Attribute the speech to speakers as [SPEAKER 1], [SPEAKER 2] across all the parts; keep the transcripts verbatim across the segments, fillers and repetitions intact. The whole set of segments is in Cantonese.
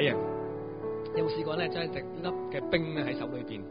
[SPEAKER 1] 啊！有冇試過咧將一隻粒嘅冰咧喺手裏邊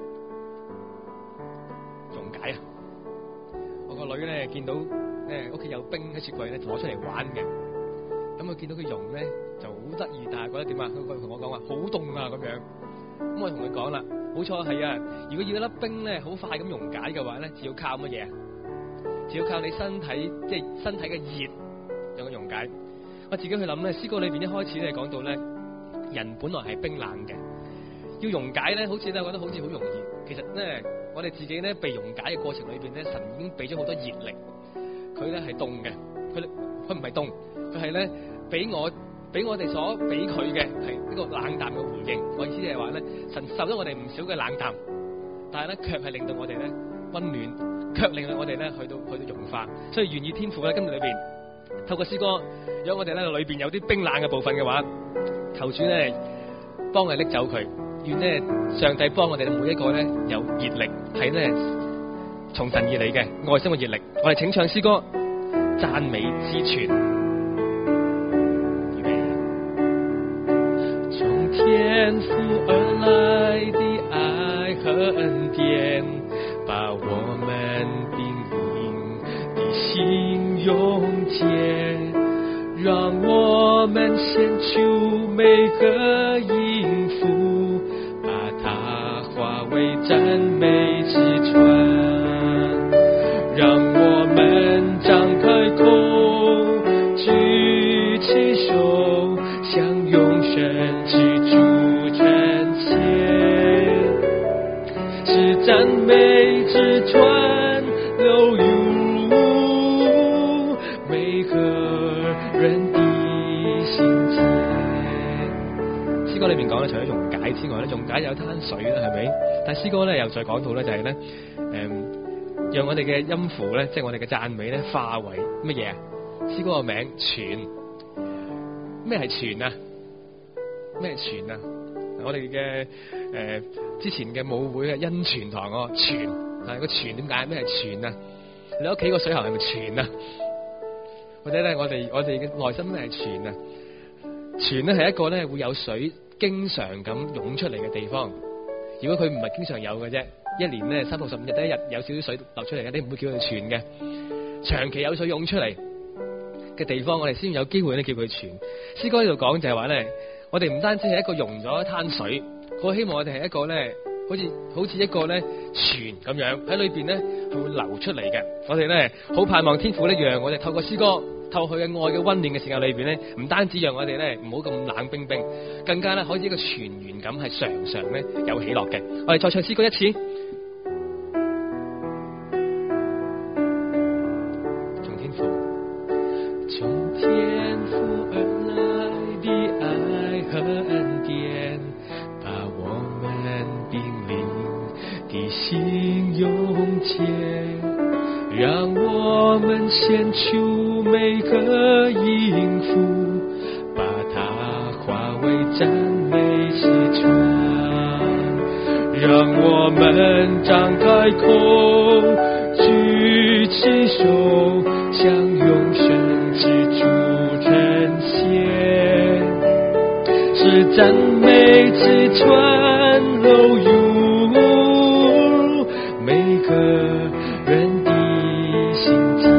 [SPEAKER 1] 溶解啊？我個女咧見到誒屋企有冰喺雪櫃咧，攞出嚟玩嘅。咁佢見到佢溶咧就好得意，但係覺得點啊？佢同我講話好凍啊咁樣。咁我同佢講啦，冇錯係啊！如果要一粒冰咧好快咁溶解嘅話咧，只要靠乜嘢啊？只要靠你身體即係身體嘅熱讓佢溶解。我自己去諗咧，詩歌裏邊一開始咧講到咧，人本來係冰冷嘅，要溶解咧，好似咧覺得好似好容易。其實咧，我哋自己咧被溶解嘅過程裏邊咧，神已經俾咗好多熱力。佢咧係凍嘅，佢佢唔係凍，佢係咧俾我俾我哋所俾佢嘅係一個冷淡嘅回應。我意思係話咧，神受咗我哋唔少嘅冷淡，但係咧卻係令到我哋咧溫暖，卻令到我哋咧去到去到融化。所以願意天父咧今日裏邊透過詩歌，如果我哋咧裏邊有啲冰冷嘅部分嘅話，求主咧幫我哋拎走佢。願咧上帝幫我哋每一個咧有熱力，係咧從神而嚟嘅愛心嘅熱力。我哋請唱詩歌讚美之泉。預備。從天父而來的愛和恩典，把我們冰冷的心溶解，讓我們獻出每個音符，把它化為讚美之泉，讓我們張開口，舉起手，向永生之主稱謝，是讚美之泉流入每個人的心間。詩歌裏面講咧，除咗溶解之外咧，溶解有灘水啦，係咪？但係詩歌咧又再講到咧，就係咧，誒，讓我哋嘅音符咧，即係我哋嘅讚美咧，化為乜嘢啊？詩歌個名泉，咩係泉啊？咩係泉啊？我哋嘅誒之前嘅舞會嘅恩泉堂個泉，但係個泉點解？咩係泉啊？你屋企個水喉係咪泉啊？或者咧，我哋我哋嘅內心咩係泉啊？泉咧係一個咧會有水經常咁湧出嚟嘅地方。如果佢唔係經常有嘅啫，一年咧三百六十五日得一日有少少水流出嚟嘅，你唔會叫佢泉嘅。長期有水湧出嚟嘅地方，我哋先有機會咧叫佢泉。詩歌呢度講就係話咧，我哋唔單止係一個溶咗一灘水，我希望我哋係一個咧，好似好似一個咧泉咁樣喺裏邊咧係會流出嚟嘅。我哋咧好盼望天父咧，讓我哋透過詩歌，透過佢嘅愛嘅溫暖嘅時間裏邊咧，唔單止讓我哋咧唔好咁冷冰冰，更加咧可以一個泉源感係常常咧有喜樂嘅。我哋再唱詩歌一次。從天父，從天父而來的愛和恩典，把我們冰冷的心溶解，讓我們獻出每個音符，把它化為讚美之泉，讓我們張開口，舉起手，向永生之主稱謝，是讚美之泉流入每個人的心間。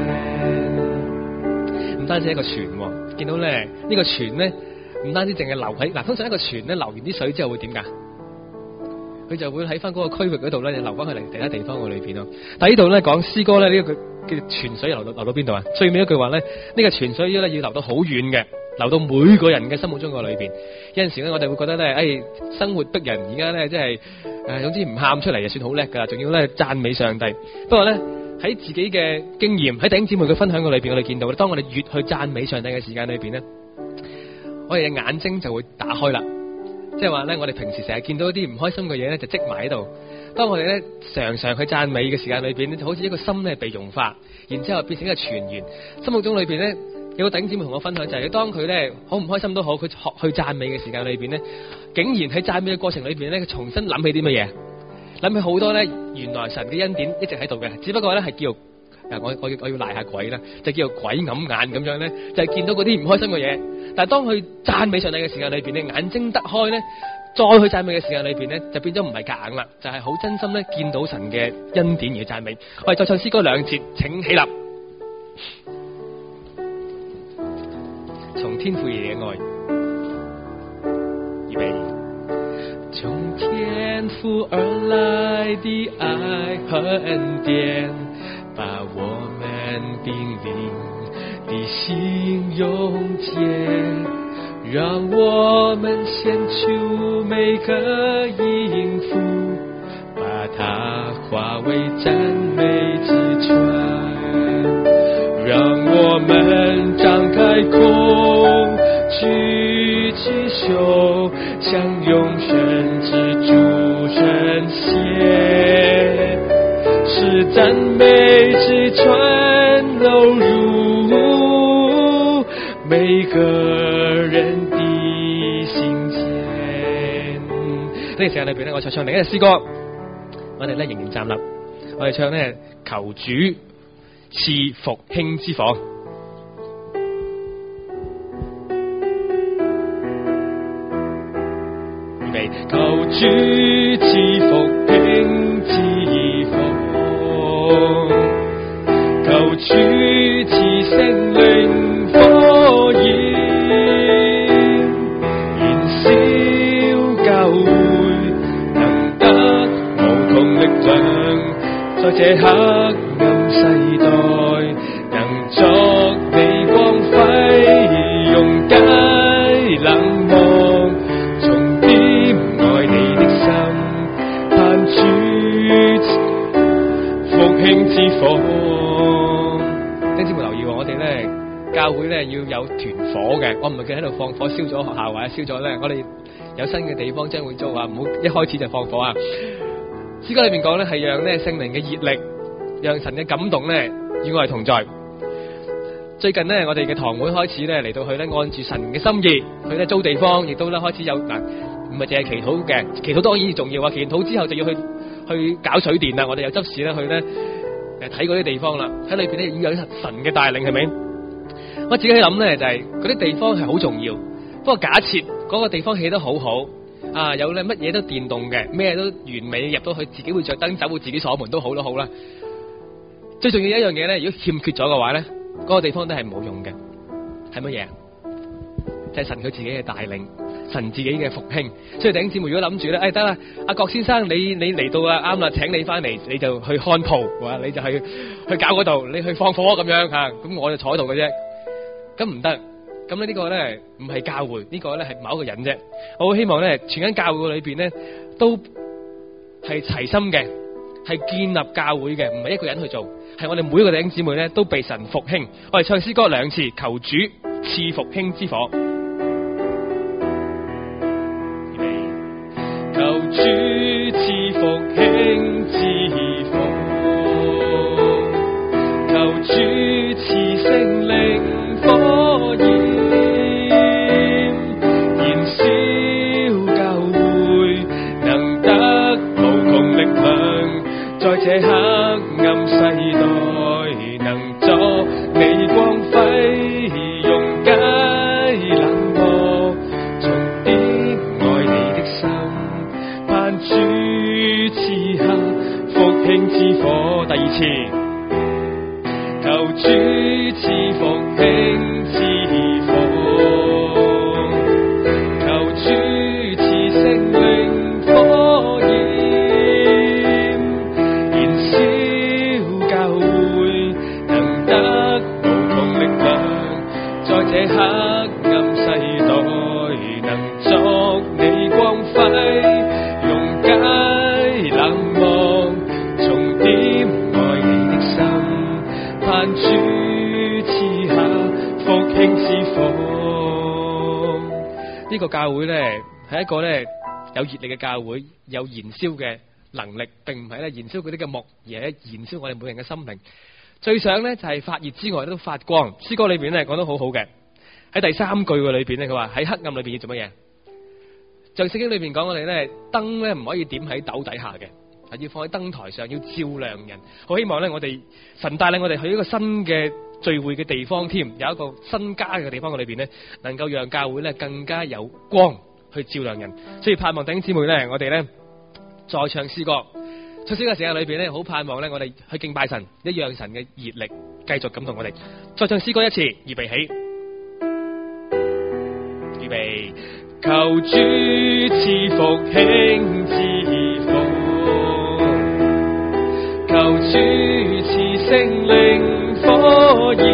[SPEAKER 1] 唔單止一個泉，見到咧呢、這個泉咧，唔單止淨係流喺嗱，通常一個泉咧流完啲水之後會點噶？佢就會喺翻嗰個區域嗰度咧，流翻去嚟其他地方嘅裏邊咯。但係呢度咧講詩歌咧，呢、這個叫泉水流到流到邊度啊？最尾一句話咧，呢、這個泉水咧要流到好遠嘅，流到每個人嘅心目中個裏邊。有陣時咧，我哋會覺得咧，誒、哎，生活逼人，而家咧即係誒，總之唔喊出嚟就算好叻噶啦，仲要咧讚美上帝。不過咧喺自己嘅經驗，喺弟兄姊妹嘅分享嘅裏邊，我哋見到咧，當我哋越去讚美上帝嘅時間裏邊咧，我哋嘅眼睛就會打開啦。即係話咧，我哋平時成日見到一啲唔開心嘅嘢咧，就積埋喺度。當我哋咧常常去讚美嘅時間裏邊咧，就好似一個心咧被融化，然之後變成一個泉源。心目中裏邊咧有個弟兄姊妹同我分享就係、是，當佢咧好唔開心都好，佢學去讚美嘅時間裏邊咧，竟然喺讚美嘅過程裏邊咧，佢重新諗起啲乜嘢，諗起好多咧原來神嘅恩典一直喺度嘅，只不過咧係叫。我我要我要賴下鬼啦，就叫做鬼揞眼咁樣咧，就係、是、見到嗰啲唔開心嘅嘢， 但係當佢讚美上帝嘅時間裏邊咧，眼睛得開咧，再去讚美嘅時間裏邊咧，就變咗唔係夾硬啦，就係、是、好真心咧見到神嘅恩典而讚美。我哋再唱詩歌兩節，請起立。從天父而嚟嘅愛，預備。從天父而來的愛和恩典，把我們冰冷的心溶解，讓我們獻出每個音符，把它化為讚美之泉。讓我們張開口，舉起手，向永生之主稱謝，使讚美之泉流入每個人的心間。呢個時間裏邊咧，我再唱另一隻詩歌，我哋咧仍然站立，我哋唱咧求主賜復興之火。預備，求主賜復興之火，求主賜聖靈火焰，燃燒教會，能得無窮力量，在這黑暗世代，能作你光輝，溶解冷漠，重點愛你的心，盼主復興之火。弟兄姊妹留意，我哋咧教會咧要有團火嘅，我唔係叫喺度放火燒咗學校或者燒咗咧，我哋有新嘅地方將會租啊，唔好一開始就放火啊。詩歌裏面講咧係讓咧聖靈嘅熱力，讓神嘅感動咧與我哋同在。最近咧我哋嘅堂會開始咧嚟到去咧按住神嘅心意，去咧租地方，亦都咧開始有嗱，唔係淨係祈禱嘅，祈禱當然重要啊。祈禱之後就要去去搞水電啦，我哋又執事咧去咧誒睇嗰啲地方啦，喺裏邊咧要有神嘅帶領，係咪？我自己諗咧就係嗰啲地方係好重要，不過假設嗰個地方起得好好。啊，有咧乜嘢都電動嘅，咩都完美，入到去自己會着燈走，會自己鎖門都好都好啦。最重要一樣嘢咧，如果欠缺咗嘅話咧，嗰、那個地方都係冇用嘅。係乜嘢？就係、是、神佢自己嘅帶領，神自己嘅復興。所以弟兄姊妹如果諗住咧，誒得啦，阿郭先生你你嚟到啊啱啦，請你翻嚟，你就去看鋪，哇，你就去去搞嗰度，你去放火咁樣吓，咁、啊、我就坐喺度嘅啫，咁唔得。咁咧呢個咧唔係教會，呢個咧係某一個人啫。我好希望咧，全間教會裏邊咧都係齊心嘅，係建立教會嘅，唔係一個人去做，係我哋每一個弟兄姊妹咧都被神復興。我哋唱詩歌兩次，求主賜復興之火。求主賜復興之火，求主賜聖靈火焰。在這黑暗世代，能作你光輝，溶解冷漠，重點愛你的心，盼主賜下復興之火。第二次，求主賜復興之火，求主賜聖靈火焰。這黑暗世代，能作你光輝，溶解冷漠，重點愛你的心，盼主賜下復興之火。呢個教會咧係一個咧有熱力嘅教會，有燃燒嘅能力，並唔係咧燃燒嗰啲嘅木，而係燃燒我哋每人嘅心靈。最想咧就係發熱之外都發光。詩歌裏邊咧講得好好嘅。喺第三句嘅裏邊咧，佢話喺黑暗裏邊要做乜嘢？像聖經裏邊講我哋咧燈咧唔可以點喺斗底下嘅，係要放喺燈台上，要照亮人。好希望咧我哋神帶領我哋去一個新嘅聚會嘅地方添，有一個新家嘅地方嘅裏邊咧，能夠讓教會咧更加有光去照亮人。所以盼望弟兄姊妹咧，我哋咧再唱詩歌，唱詩歌嘅時間裏邊咧，好盼望咧我哋去敬拜神，一樣神嘅熱力繼續感動我哋。再唱詩歌一次，預備起，預備，求主賜福興之福，求主賜聖靈火焰，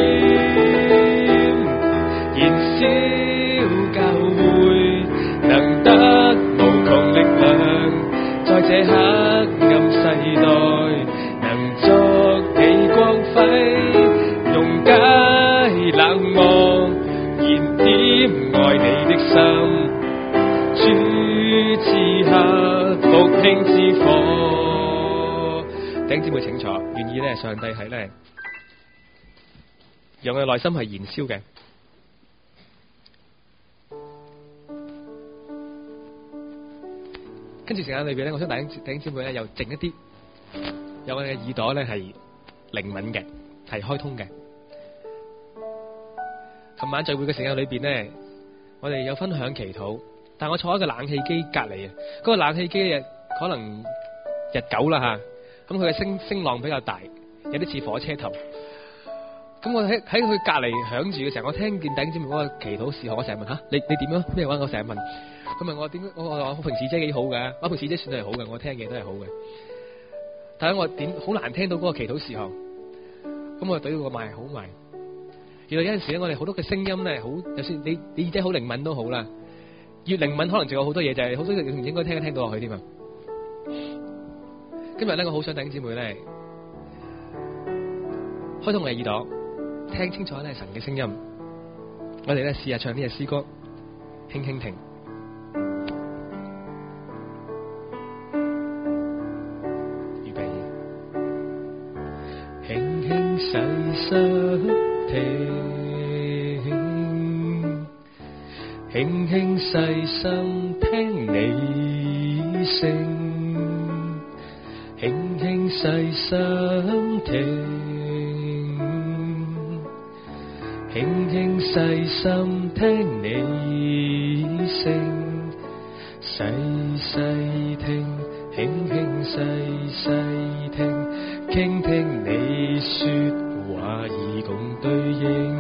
[SPEAKER 1] 燃燒教會，能得無窮力量，在這黑暗世代，能作你光輝，溶解冷漠，燃點愛你的心，主賜下復興之火。弟兄姊妹請坐，願意咧，上帝係咧，讓我哋內心係燃燒嘅。跟住時間裏邊咧，我想弟兄弟兄姊妹咧又靜一啲，有我哋嘅耳朵咧係靈敏嘅，係開通嘅。琴晚聚會嘅時間裏邊咧，我哋有分享祈禱，但我坐喺個冷氣機隔籬啊，嗰個冷氣機嘅可能日久啦吓，咁佢嘅聲聲浪比較大，有啲似火車頭。咁我喺喺佢隔籬響住嘅時候，我聽見弟兄姊妹嗰個祈禱事項，我成日問吓你你點樣咩話？我成日問。佢問我點？我我我平時姐幾好嘅，我平時姐算係好嘅，我聽嘅都係好嘅。但係我點好難聽到嗰個祈禱事項，咁我對個麥好埋。原來有陣時咧，我哋好多嘅聲音咧，好就算你你耳仔好靈敏都好啦，越靈敏可能仲有好多嘢就係、是、好多嘢唔應該聽聽到落去添啊。今日咧，我好想弟兄姊妹咧，開通我嘅耳朵，聽清楚咧神嘅聲音。我哋咧試下唱呢隻詩歌，輕輕聽。細心聽，輕輕細心聽你聲，輕輕細心聽，輕輕細心聽你聲，細細聽，輕輕細細聽，傾聽你說話以共對應，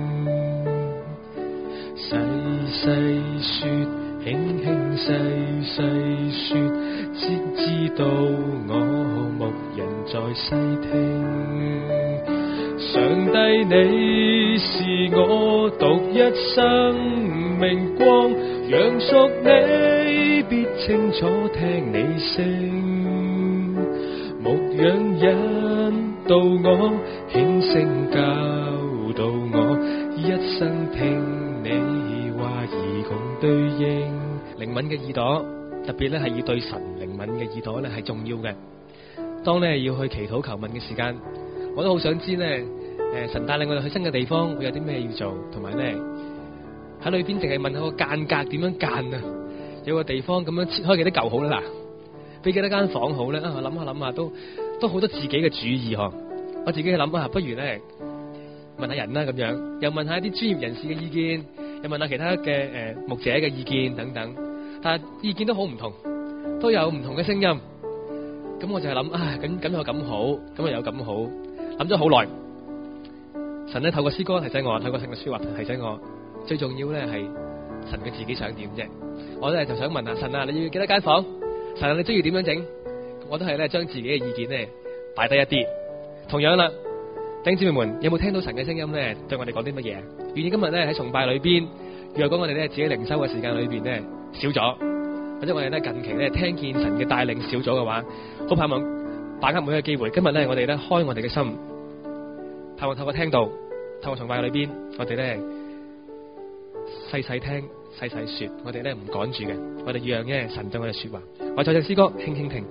[SPEAKER 1] 細細說，輕輕細細說，先知道我牧人在細聽。上帝你是我獨一生命光，讓屬你必清楚聽你聲，牧養引導我，輕聲教導我，一生聽你話而共對應。靈敏嘅耳朵，特別咧係要對神靈敏嘅耳朵咧係重要嘅。當咧要去祈禱求問嘅時間，我都好想知咧，誒神帶領我哋去新嘅地方會有啲咩要做，同埋咧喺裏邊淨係問下個間隔點樣間啊？有個地方咁樣切開幾多嚿好啦，嗱，俾幾多間房好咧？啊，我諗下諗下都都好多自己嘅主意嗬。我自己去諗啊，不如咧問下人啦咁樣，又問下啲專業人士嘅意見，又問下其他嘅誒、呃、牧者嘅意見等等，但係意見都好唔同，都有唔同嘅聲音。咁我就係諗啊，咁咁又咁好，咁又有咁好，諗咗好耐。神咧透過詩歌提醒我，透過聖嘅書話提醒我，最重要咧係神嘅自己想點啫。我咧就想問下神啊，你要幾多間房？神啊，你中意點樣整？我都係咧將自己嘅意見咧擺低一啲。同樣啦，弟兄姊妹們，有冇聽到神嘅聲音咧？對我哋講啲乜嘢？願意今日咧喺崇拜裏邊，若果我哋咧自己靈修嘅時間裏邊咧少咗，或者我哋咧近期咧聽見神嘅帶領少咗嘅話，好盼望把握每一個機會。今日咧我哋咧開我哋嘅心，盼望透過聽到，透過崇拜裏邊，我哋咧細細聽，細細說，我哋咧唔趕住嘅，我哋讓咧神對我哋說話。我再唱詩歌，輕輕聽。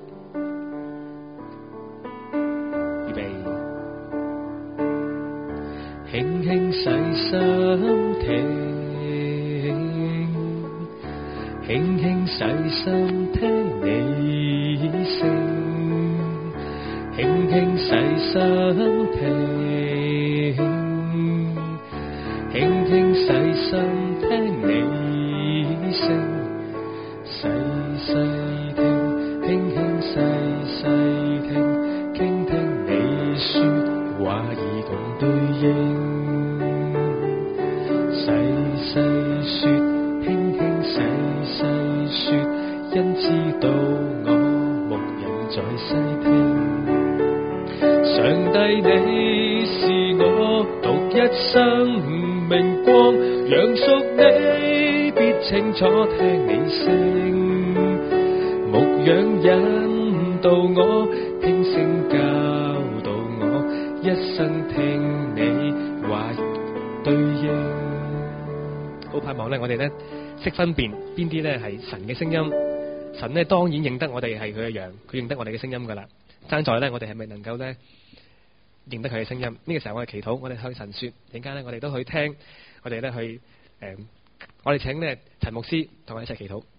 [SPEAKER 1] 輕輕細心聽，輕輕細心聽你聲，輕輕細心聽， 在細聽。上帝你是我獨一生命光，讓屬你必清楚聽你聲，牧養引導我，聽聲教導我，一生聽你話對應。好盼望咧，我哋咧識分辨邊啲咧係神嘅聲音。神咧當然認得我哋係佢嘅羊，佢認得我哋嘅聲音噶啦。爭在咧，我哋係咪能夠咧認得佢嘅聲音？呢、這個時候我哋祈禱，我哋向神說，陣間咧我哋都去聽，我哋咧去誒、呃，我哋請咧陳牧師同我哋一齊祈禱。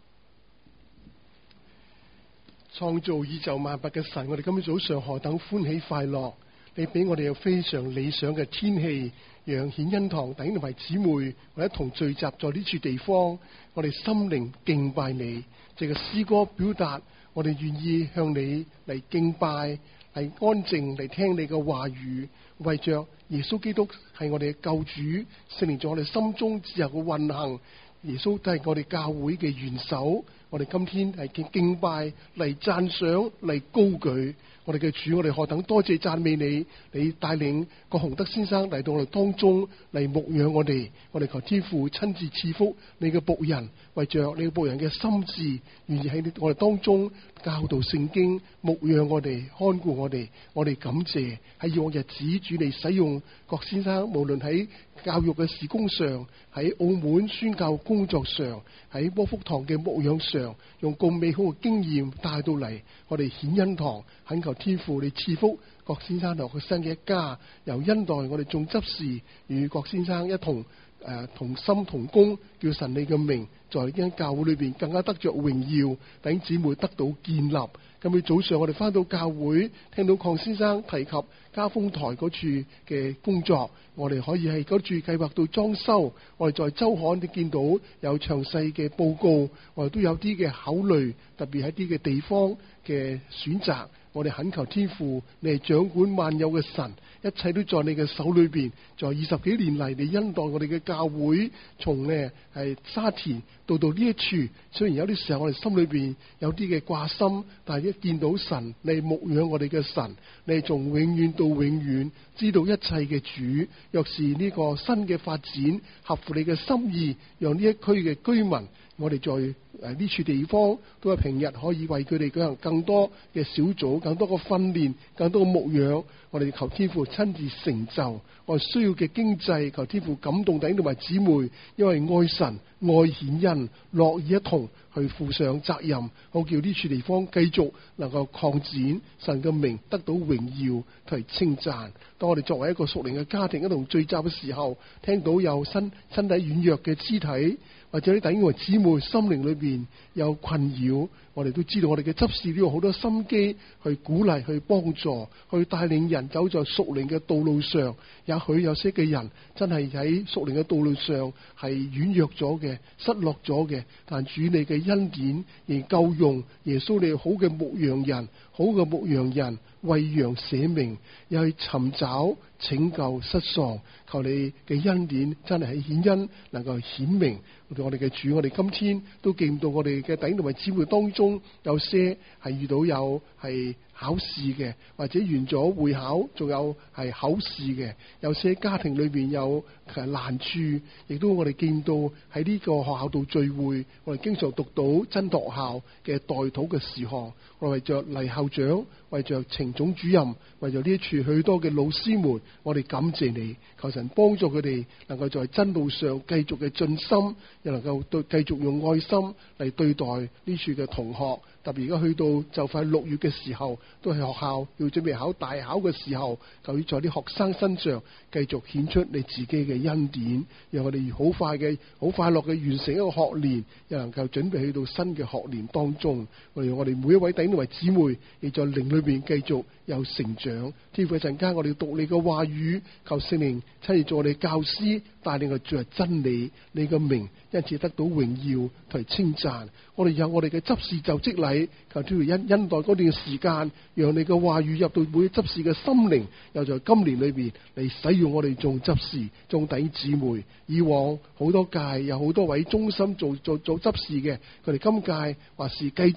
[SPEAKER 2] 創造宇宙萬物嘅神，我哋今日早上何等歡喜快樂！你俾我哋有非常理想嘅天氣，讓顯恩堂弟兄同埋姊妹，我哋一同聚集在呢處地方，我哋心靈敬拜你。這個詩歌表達我哋願意向你嚟敬拜，嚟安靜嚟聽你嘅話語，為着耶穌基督係我哋嘅救主，聖靈在我哋心中自由嘅運行。耶穌都係我哋教會嘅元首，我哋今天係敬敬拜嚟讚賞嚟高舉我哋嘅主，我哋何等多謝讚美你，你帶領郭洪德先生嚟到我哋當中嚟牧養我哋，我哋求天父親自賜福你嘅僕人，為着你嘅僕人嘅心志，願意喺我哋當中教導聖經，牧養我哋，看顧我哋，我哋感謝喺往日子主你使用郭先生，無論喺教育嘅事工上，喺澳門宣教工作上，喺波福堂嘅牧養上，用咁美好嘅經驗帶到嚟我哋顯恩堂，懇求天父你賜福郭先生同佢新嘅一家，由恩待我哋眾執事與郭先生一同誒、呃、同心同工，叫神你嘅名在呢間教會裏邊更加得着榮耀，弟兄姊妹得到建立。今日早上我哋翻到教會，聽到鄺先生提及家風台嗰處嘅工作，我哋可以喺嗰處計劃到裝修。我哋在周刊都見到有詳細嘅報告，我哋都有啲嘅考慮，特別喺啲嘅地方嘅選擇。我哋懇求天父，你係掌管萬有嘅神，一切都在你嘅手裏邊。在二十幾年嚟，你恩待我哋嘅教會，從呢係沙田到到呢一處。雖然有啲時候我哋心裏邊有啲嘅掛心，但係一見到神，你牧養我哋嘅神，你係從永遠到永遠知道一切嘅主。若是呢個新嘅發展合乎你嘅心意，讓呢一區嘅居民，我哋在誒呢處地方都係平日可以為佢哋舉行更多嘅小組，更多嘅訓練，更多嘅牧養。我哋求天父親自成就我哋需要嘅經濟，求天父感動弟兄同埋姊妹，因為愛神愛顯恩，樂意一同去負上責任，好叫呢處地方繼續能夠擴展，神嘅名得到榮耀同埋稱讚。當我哋作為一個屬靈嘅家庭一同聚集嘅時候，聽到有身身體軟弱嘅肢體，或者啲弟兄同姊妹心靈裏邊有困擾，我哋都知道我哋嘅執事都有好多心機去鼓勵、去幫助、去帶領人走在屬靈嘅道路上。也許有些嘅人真係喺屬靈嘅道路上係軟弱咗嘅、失落咗嘅，但主你嘅恩典仍夠用。耶穌你好嘅牧羊人，好嘅牧羊人為羊捨命，又去尋找拯救失喪。求你嘅恩典真係喺顯恩能夠顯明。我哋嘅主，我哋今天都見到我哋嘅弟兄同埋姊妹當中，有些係遇到有係考試嘅，或者完咗會考，仲有係考試嘅。有些家庭裏邊有誒難處，亦都我哋見到喺呢個學校度聚會，我哋經常讀到真學校嘅代禱嘅事項。我為着黎校長，為着程總主任，為着呢一處許多嘅老師們，我哋感謝你，求神幫助佢哋能夠在真路上繼續嘅進心，又能夠對繼續用愛心嚟對待呢處嘅同學。特別而家去到就快六月嘅時候，都係學校要準備考大考嘅時候，就要在啲學生身上繼續顯出你自己嘅恩典，讓我哋好快嘅、好快樂嘅完成一個學年，又能夠準備去到新嘅學年當中。我哋我哋每一位弟兄同埋姊妹，亦在靈裏邊繼續有成長。天父，一陣間我哋要讀你嘅話語，求聖靈親自做我哋教師，帶領我哋進入真理，你嘅名因此得到榮耀同埋稱讚。我哋有我哋嘅執事就職禮，求天父恩恩待嗰段時間，讓你嘅話語入到每執事嘅心靈，又在今年裏邊嚟使用我哋眾執事、眾弟兄姊妹。以往好多屆有好多位忠心做做做執事嘅，佢哋今屆或是繼續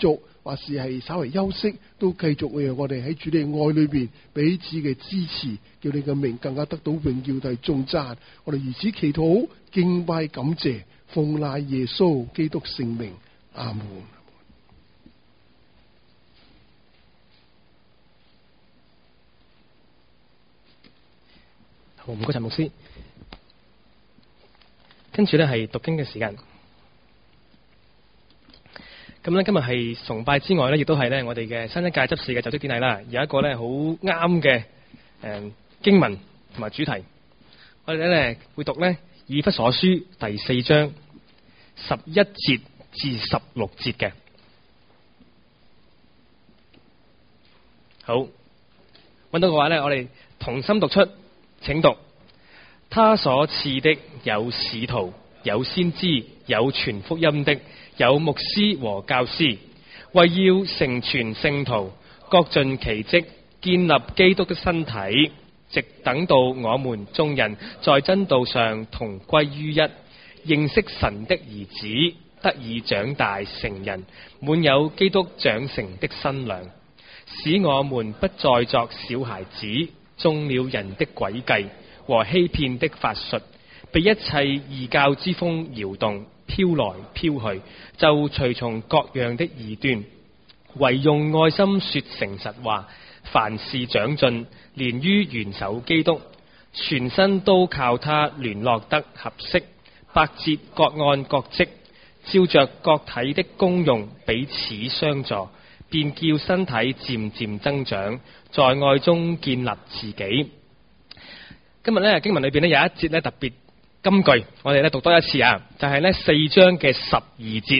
[SPEAKER 2] 或是係稍為休息，都繼續讓我哋喺主你愛裏邊彼此嘅支持，叫你嘅名更加得到榮耀同頌讚。我哋如此祈禱、敬拜、感謝，奉賴耶穌基督聖名，阿門。
[SPEAKER 1] 好，唔該陳牧師。跟住咧係讀經嘅時間。咁咧今日係崇拜之外咧，亦都係咧我哋嘅新一屆執事嘅就職典禮啦。有一個咧好啱嘅誒經文同埋主題，我哋咧會讀咧以弗所書第四章十一節至十六節嘅。好，揾到嘅話咧，我哋同心讀出。請讀。他所賜的有使徒，有先知，有傳福音的，有牧師和教師，為要成全聖徒，各盡其職，建立基督的身體，直等到我們眾人在真道上同歸於一，認識神的兒子，得以長大成人，滿有基督長成的身量，使我們不再作小孩子，中了人的詭計和欺騙的法術，被一切異教之風搖動，飄來飄去，就隨從各樣的異端，唯用愛心說誠實話，凡事長進，連於元首基督，全身都靠他聯絡得合適，百節各按各職，照着各體的功用彼此相助，便叫身體漸漸增長，在愛中建立自己。今日咧經文裏邊咧有一節咧特別金句，我哋咧讀多一次啊，就係咧四章嘅十二節。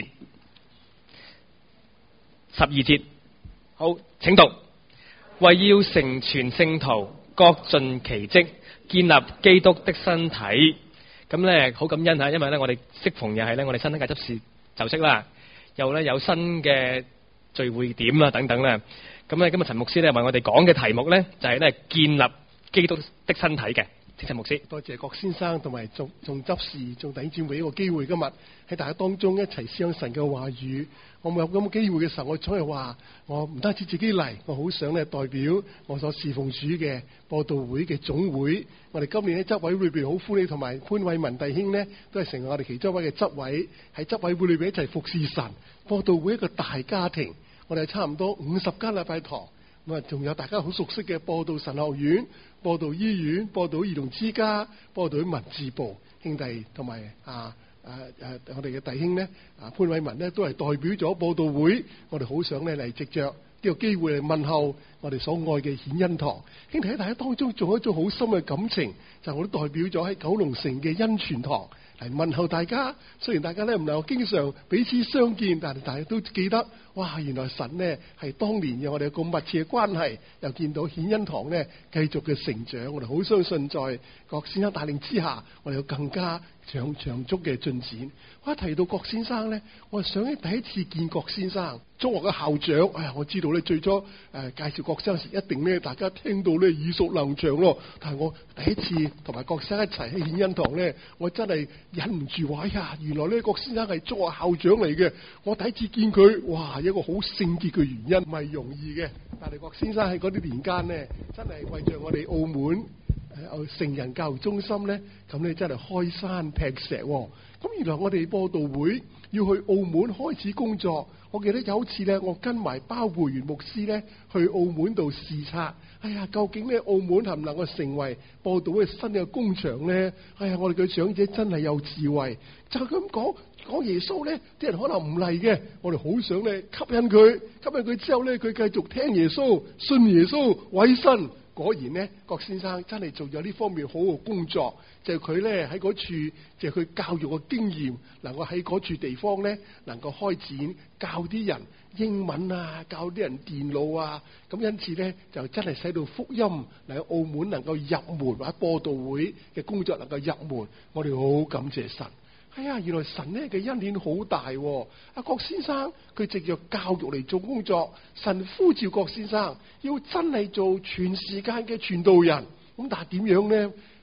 [SPEAKER 1] 十二節，好，請讀。為要成全聖徒，各盡其職，建立基督的身體。咁咧好感恩吓，因為咧我哋適逢又係咧我哋新一屆執事就職啦，又咧有新嘅聚會點啊等等啦。咁咧今日陳牧師咧為我哋講嘅題目咧就係咧建立基督的身體嘅。請陳牧師。
[SPEAKER 2] 多謝郭先生同埋眾眾執事、眾弟兄姊妹俾個機會，今日喺大家當中一齊思想神嘅話語。我冇有咁嘅機會嘅時候，我總係話我唔單止自己嚟，我好想咧代表我所侍奉主嘅播道會嘅總會。我哋今年喺執委裏邊好歡喜，同埋潘偉文弟兄呢都係成為我哋其中一位嘅執委，喺執委會裏邊一齊服侍神。播道會一個大家庭，我哋差唔多五十間禮拜堂。咁啊，仲有大家好熟悉嘅播道神學院、播道醫院、播道兒童之家、播道文字部兄弟同埋啊啊啊我哋嘅弟兄呢，啊潘偉文呢都係代表咗播道會，我哋好想咧嚟藉着呢個機會嚟問候我哋所愛嘅顯恩堂兄弟。喺大家當中仲有一種好深嘅感情，就係、我都代表咗喺九龍城嘅恩泉堂嚟問候大家。雖然大家咧唔能夠經常彼此相見，但係大家都記得，哇！原來神呢係當年有我哋有個密切嘅關係，又見到顯恩堂呢繼續嘅成長。我哋好相信在郭先生帶領之下，我哋有更加長長足嘅進展。我一提到郭先生呢，我想起第一次見郭先生，中學嘅校長。哎呀，我知道咧最初誒、呃、介紹郭先生時，一定咧大家聽到咧耳熟能詳咯。但係我第一次同埋郭先生一齊喺顯恩堂咧，我真係忍唔住話：哎呀，原來咧郭先生係中學校長嚟嘅。我第一次見佢，哇！一個好聖潔嘅原因，唔係容易嘅。但係郭先生喺嗰啲年間呢，真係為着我哋澳門誒、呃、成人教育中心咧，咁咧真係開山劈石、哦。咁原來我哋播道會要去澳門開始工作。我記得有一次咧，我跟埋包會員牧師咧去澳門度視察。哎呀，究竟咧澳門能唔能夠成為播道會新嘅工場咧？哎呀，我哋嘅長者真係有智慧，就咁講講耶穌咧，啲人可能唔嚟嘅。我哋好想咧吸引佢，吸引佢之後咧，佢繼續聽耶穌、信耶穌、委身。果然呢，郭先生真係做咗呢方面好嘅工作，就係佢咧喺嗰處，就係、是、佢教育嘅經驗，能夠喺嗰處地方咧，能夠開展教啲人英文啊，教啲人電腦啊，咁因此咧就真係使到福音嚟澳門能夠入門，或者播道會嘅工作能夠入門，我哋好感謝神。哎呀，原來神呢嘅恩典好大喎、啊！阿郭先生佢藉着教育嚟做工作，神呼召郭先生要真係做全時間嘅傳道人。咁但係點樣呢？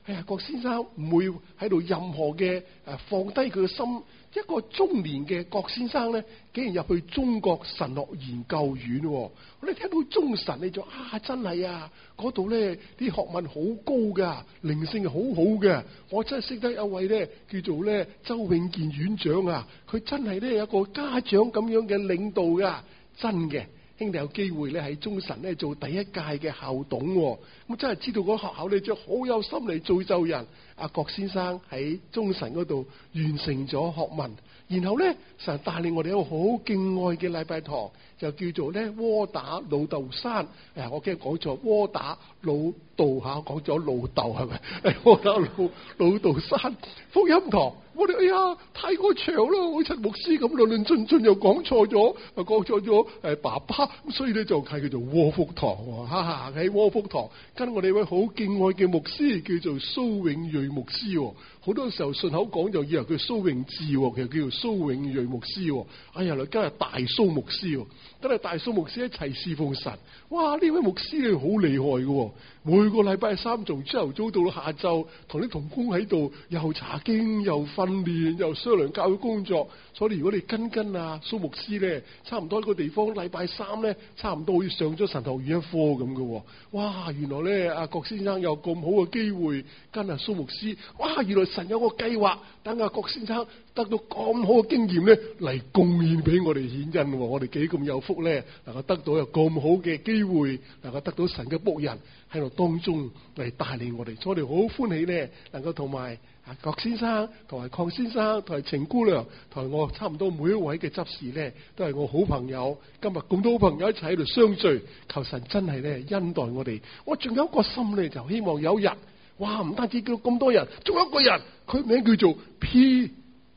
[SPEAKER 2] 哎呀，郭先生唔會喺度任何嘅誒放低佢嘅心。一個中年嘅郭先生咧，竟然入去中國神學研究院喎。我哋聽到中神，你就啊，真係啊，嗰度咧啲學問好高噶，靈性係好好嘅。我真係識得一位咧叫做咧周永健院長啊，佢真係咧有一個家長咁樣嘅領導噶，真嘅。兄弟有機會咧喺中神咧做第一屆嘅校董，咁真係知道嗰學校咧就好有心嚟造就人。阿郭先生喺中神嗰度完成咗學問，然後咧神帶領我哋一個好敬愛嘅禮拜堂，就叫做咧窩打老豆山。誒，我驚講錯，窩打老道吓，講咗老豆係咪？誒，窩打老老道山福音堂。我哋哎呀太過長啦，好似牧師咁論論盡盡又講錯咗，又講錯咗誒爸爸，咁所以咧就係叫做窩福堂喎，哈哈喺窩福堂跟我哋位好敬愛嘅牧師叫做蘇永瑞牧師喎，好多時候順口講就以為佢蘇永智喎，其實叫做蘇永瑞牧師喎。哎呀，嚟今日大蘇牧師喎，跟住大蘇牧師一齊侍奉神。哇！呢位牧師咧好厲害嘅，每個禮拜三從朝頭早到下晝，同啲同工喺度又查經又訓練又商量教會工作。所以如果你跟跟啊蘇牧師咧，差唔多呢個地方禮拜三咧，差唔多好似上咗神學院一科咁嘅。哇！原來咧阿郭先生有咁好嘅機會跟阿蘇牧師。哇！原來神有個計劃，等阿郭先生得到咁好嘅經驗咧，嚟貢獻俾我哋顯恩。我哋幾咁有福咧，能夠得到有咁好嘅機會，能夠得到神嘅僕人喺度當中嚟帶領我哋，所以我哋好歡喜咧，能夠同埋阿郭先生、同埋鄺先生、同埋程姑娘、同埋我差唔多每一位嘅執事咧，都係我好朋友。今日咁多好朋友一齊喺度相聚，求神真係咧恩待我哋。我仲有一個心咧，就希望有日，哇！唔單止叫咁多人，仲有一個人，佢名叫做 P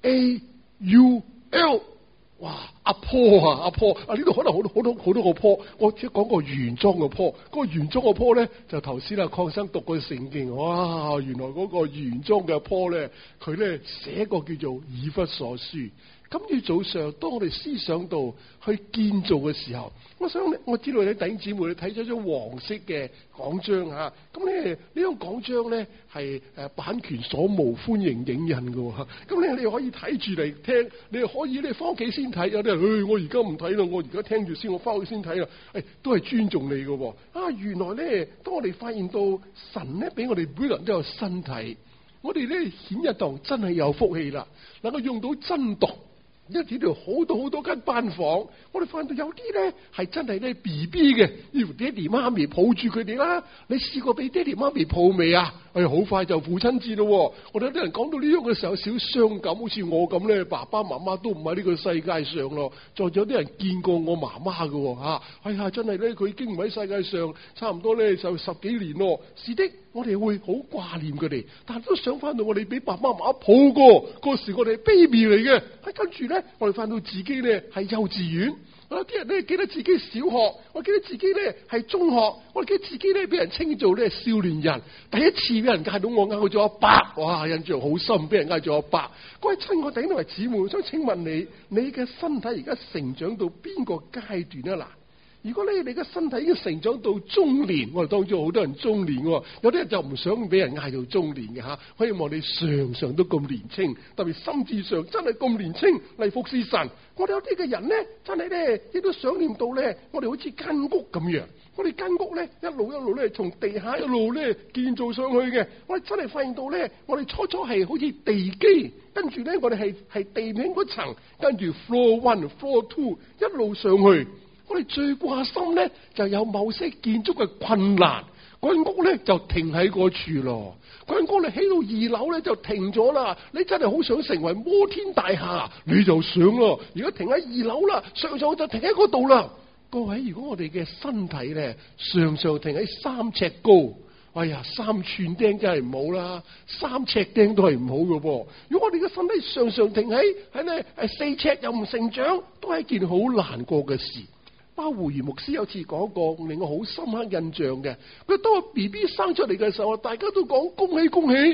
[SPEAKER 2] A U L。哇！阿坡啊，阿坡啊，呢度可能好多好多好多個坡。我只講個原裝嘅坡，嗰、那個原裝嘅坡咧，就頭先阿鄺生讀過聖經。哇！原來嗰個原裝嘅坡咧，佢咧寫個叫做以弗所書。今朝早上，當我哋思想到去建造嘅時候，我想我知道你弟兄姊妹你睇咗張黃色嘅講章嚇，咁咧呢張講章咧係誒版權所無歡迎影印嘅喎，咁咧你可以睇住嚟聽，你可以你翻屋企先睇，有啲人誒我而家唔睇啦，我而家聽住先，我翻屋企先睇啦，誒都係尊重你嘅喎。啊，原來咧當我哋發現到神咧俾我哋每個人都有身體，我哋咧顯一堂真係有福氣啦，能夠用到真讀。一條條好多好多間班房，我哋發現到有啲咧係真係咧 B B 嘅，要爹哋媽咪抱住佢哋啦。你試過俾爹哋媽咪抱未啊？哎呀，好快就父親節咯。我哋有啲人講到呢樣嘅時候，少傷感，好似我咁咧，爸爸媽媽都唔喺呢個世界上咯。再有啲人見過我媽媽嘅吓，哎呀，真係咧，佢已經唔喺世界上，差唔多咧就十幾年咯。是的，我哋會好掛念佢哋，但都想翻到我哋俾爸爸媽媽抱過，嗰時我哋係 baby 嚟嘅，喺跟住咧。我哋翻到自己咧係幼稚園，有啲人咧記得自己小學，我記得自己咧係中學，我記得自己咧俾人稱做咧少年人。第一次俾人嗌到我嗌咗阿伯，哇，印象好深，俾人嗌咗阿伯。各位親愛弟兄同埋姊妹，想請問你，你嘅身體而家成長到邊個階段啊？嗱，如果你你嘅身體已經成長到中年，我哋當中好多人中年，有啲人就唔想俾人嗌到中年嘅吓。希望你常常都咁年青，特別心智上真係咁年青嚟服侍神。我哋有啲嘅人咧，真係咧亦都想念到咧，我哋好似間屋咁樣，我哋間屋咧一路一路咧從地下一路咧建造上去嘅。我哋真係發現到咧，我哋初初係好似地基，跟住咧我哋係係地面嗰層，跟住 floor one、floor two 一路上去。我哋最掛心咧，就有某些建築嘅困難，嗰間屋咧就停喺嗰處咯。嗰間屋你起到二樓咧就停咗啦。你真係好想成為摩天大廈，你就想咯。如果停喺二樓啦，上上就停喺嗰度啦。各位，如果我哋嘅身體咧，常常停喺三尺高，哎呀，三寸釘真係唔好啦，三尺釘都係唔好嘅噃。如果我哋嘅身體常常停喺喺咧誒四尺又唔成長，都係一件好難過嘅事。包胡如牧師有次講過，令我好深刻印象嘅。佢當個 B B 生出嚟嘅時候，大家都講恭喜恭喜。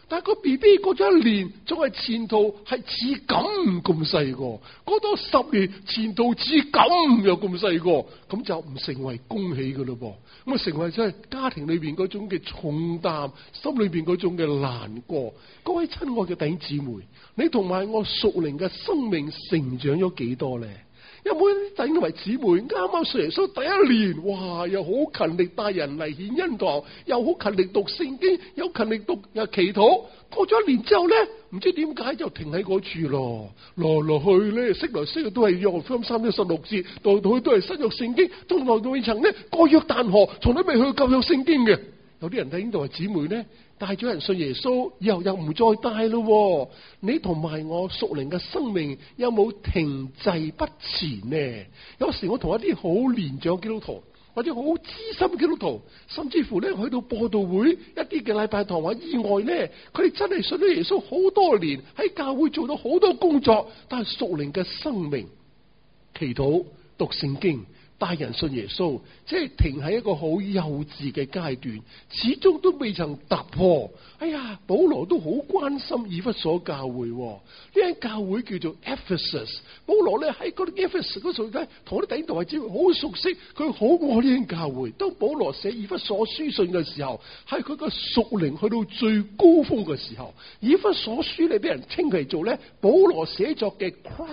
[SPEAKER 2] 但係個 B B 過咗一年，仲係前途係似咁咁細個，過多十年前途似咁又咁細個，咁就唔成為恭喜噶咯噃，咁啊成為真係家庭裏邊嗰種嘅重擔，心裏邊嗰種嘅難過。各位親愛嘅弟兄姊妹，你同埋我屬靈嘅生命成長咗幾多咧？有冇啲弟兄為姊妹啱啱信耶穌第一年，哇，又好勤力帶人嚟顯恩堂，又好勤力讀聖經，又勤力讀又祈禱。過咗一年之後咧，唔知點解就停喺嗰處咯，來來去咧，識來識去都係約翰福音三章十六節，來來去都係新約聖經，從來未曾咧過約旦河，從來未去舊約聖經嘅。有啲人弟兄同埋姊妹咧，帶咗人信耶穌，以後又唔再帶咯。你同埋我屬靈嘅生命有冇停滯不前呢？有時我同一啲好年長基督徒，或者好資深基督徒，甚至乎咧去到播道會一啲嘅禮拜堂或意外咧，佢哋真係信咗耶穌好多年，喺教會做到好多工作，但係屬靈嘅生命、祈禱、讀聖經、帶人信耶穌，即係停喺一個好幼稚嘅階段，始終都未曾突破。哎呀，保羅都好關心以弗所教會，呢間教會叫做 Ephesus。保羅咧喺嗰啲 Ephesus 嗰度咧，同啲弟兄同埋姊妹好熟悉，佢好愛呢間教會。當保羅寫以弗所書信嘅時候，係佢個屬靈去到最高峰嘅時候。以弗所書咧俾人稱佢做咧保羅寫作嘅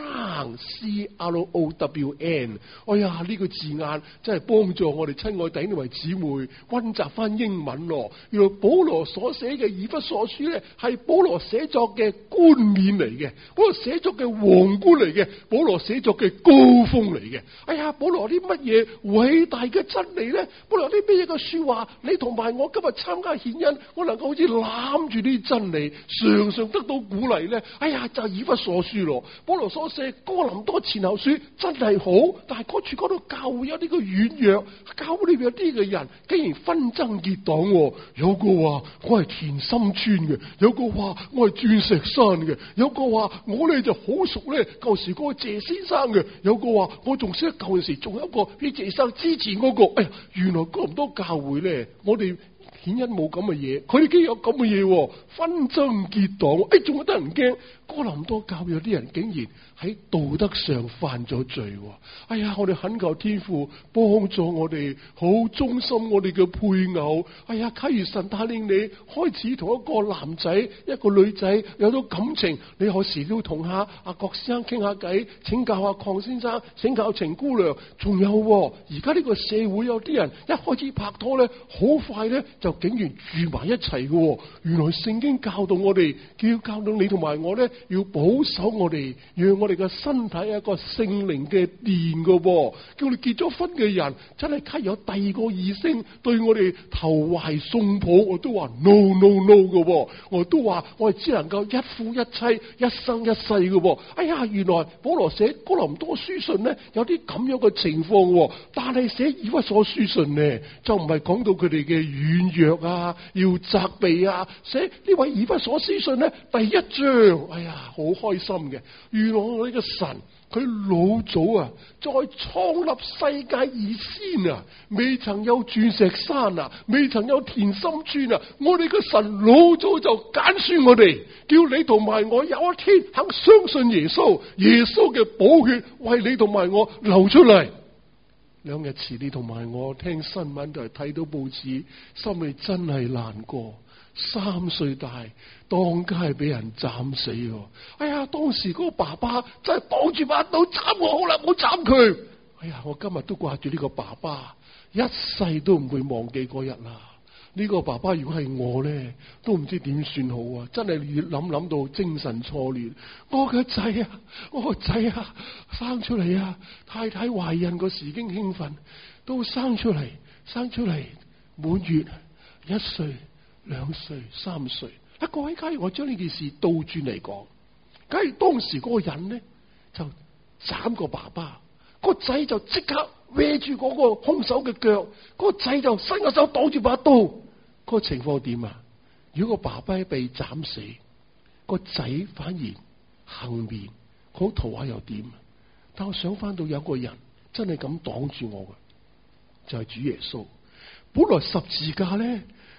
[SPEAKER 2] Crown，C R O W N。哎呀，呢、這個字眼真係幫助我哋親愛弟兄同埋姊妹溫習翻英文咯。原來保羅所寫嘅以弗所書咧係保羅寫作嘅冠冕嚟嘅，保羅寫作嘅皇冠嚟嘅，保羅寫作嘅高峰嚟嘅。哎呀，保羅啲乜嘢偉大嘅真理咧？保羅啲咩嘢嘅說話？你同埋我今日參加獻恩，我能夠好似攬住啲真理，常常得到鼓勵咧。哎呀，就係以弗所書咯。保羅所寫哥林多前後書真係好，但係嗰處嗰度教會有呢個軟弱，教會裏邊有啲嘅人竟然紛爭結黨。有個話我係田心村嘅，有個話我係鑽石山嘅，有個話我咧就好熟咧舊時嗰個謝先生嘅，有個話我仲識得舊時仲有一個比謝生之前嗰個。哎呀，原來咁多教會咧，我哋顯恩冇咁嘅嘢，佢哋竟然有咁嘅嘢，紛爭結黨。哎，仲有得人驚。哥林多教會有啲人竟然喺道德上犯咗罪。哎呀，我哋懇求天父幫助我哋，好忠心我哋嘅配偶。哎呀，假如神帶領你開始同一個男仔、一個女仔有咗感情，你有時都同下阿郭先生傾下偈，請教下鄺先生，請教程姑娘。仲有而家呢個社會有啲人一開始拍拖咧，好快咧就竟然住埋一齊嘅。原來聖經教導我哋，叫教導你同埋我咧，要保守我哋，讓我哋嘅身體係一個聖靈嘅殿嘅噃。叫你結咗婚嘅人真係卡有第二個異性對我哋投懷送抱，我都話 no no no 嘅。我都話我哋只能夠一夫一妻，一生一世嘅。哎呀，原來保羅寫哥林多書信呢，有啲咁樣嘅情況，但係寫以弗所書信呢，就唔係講到佢哋嘅軟弱啊，要責備啊。寫呢位以弗所書信呢，第一章，哎呀，好開心嘅。原來我哋嘅神，佢老早啊，在創立世界以先啊，未曾有鑽石山啊，未曾有田心村啊。我哋嘅神老早就揀選我哋，叫你同埋我有一天肯相信耶穌，耶穌嘅寶血為你同埋我流出嚟。兩日前你同埋我聽新聞就係睇到報紙，心裏真係難過。三歲大，當街俾人斬死。哎呀，當時嗰個爸爸真係綁住把刀斬我，好啦，唔好斬佢。哎呀，我今日都掛住呢個爸爸，一世都唔會忘記嗰日啦。呢個爸爸如果係我咧，都唔知點算好啊！真係越諗諗到精神錯亂。我個仔啊，我個仔啊，生出嚟啊，太太懷孕嗰時已經興奮，都生出嚟，生出嚟滿月一歲。兩歲、三歲，啊！各位，假如我將呢件事倒轉嚟講，假如當時嗰個人呢，就斬個爸爸，個仔就即刻搲住嗰個兇手嘅腳，個仔就伸個手擋住把刀，個情況點啊？如果個爸爸被斬死，個仔反而幸免，嗰圖畫又點？但我想翻到有個人真係咁擋住我嘅，就係主耶穌。本來十字架咧，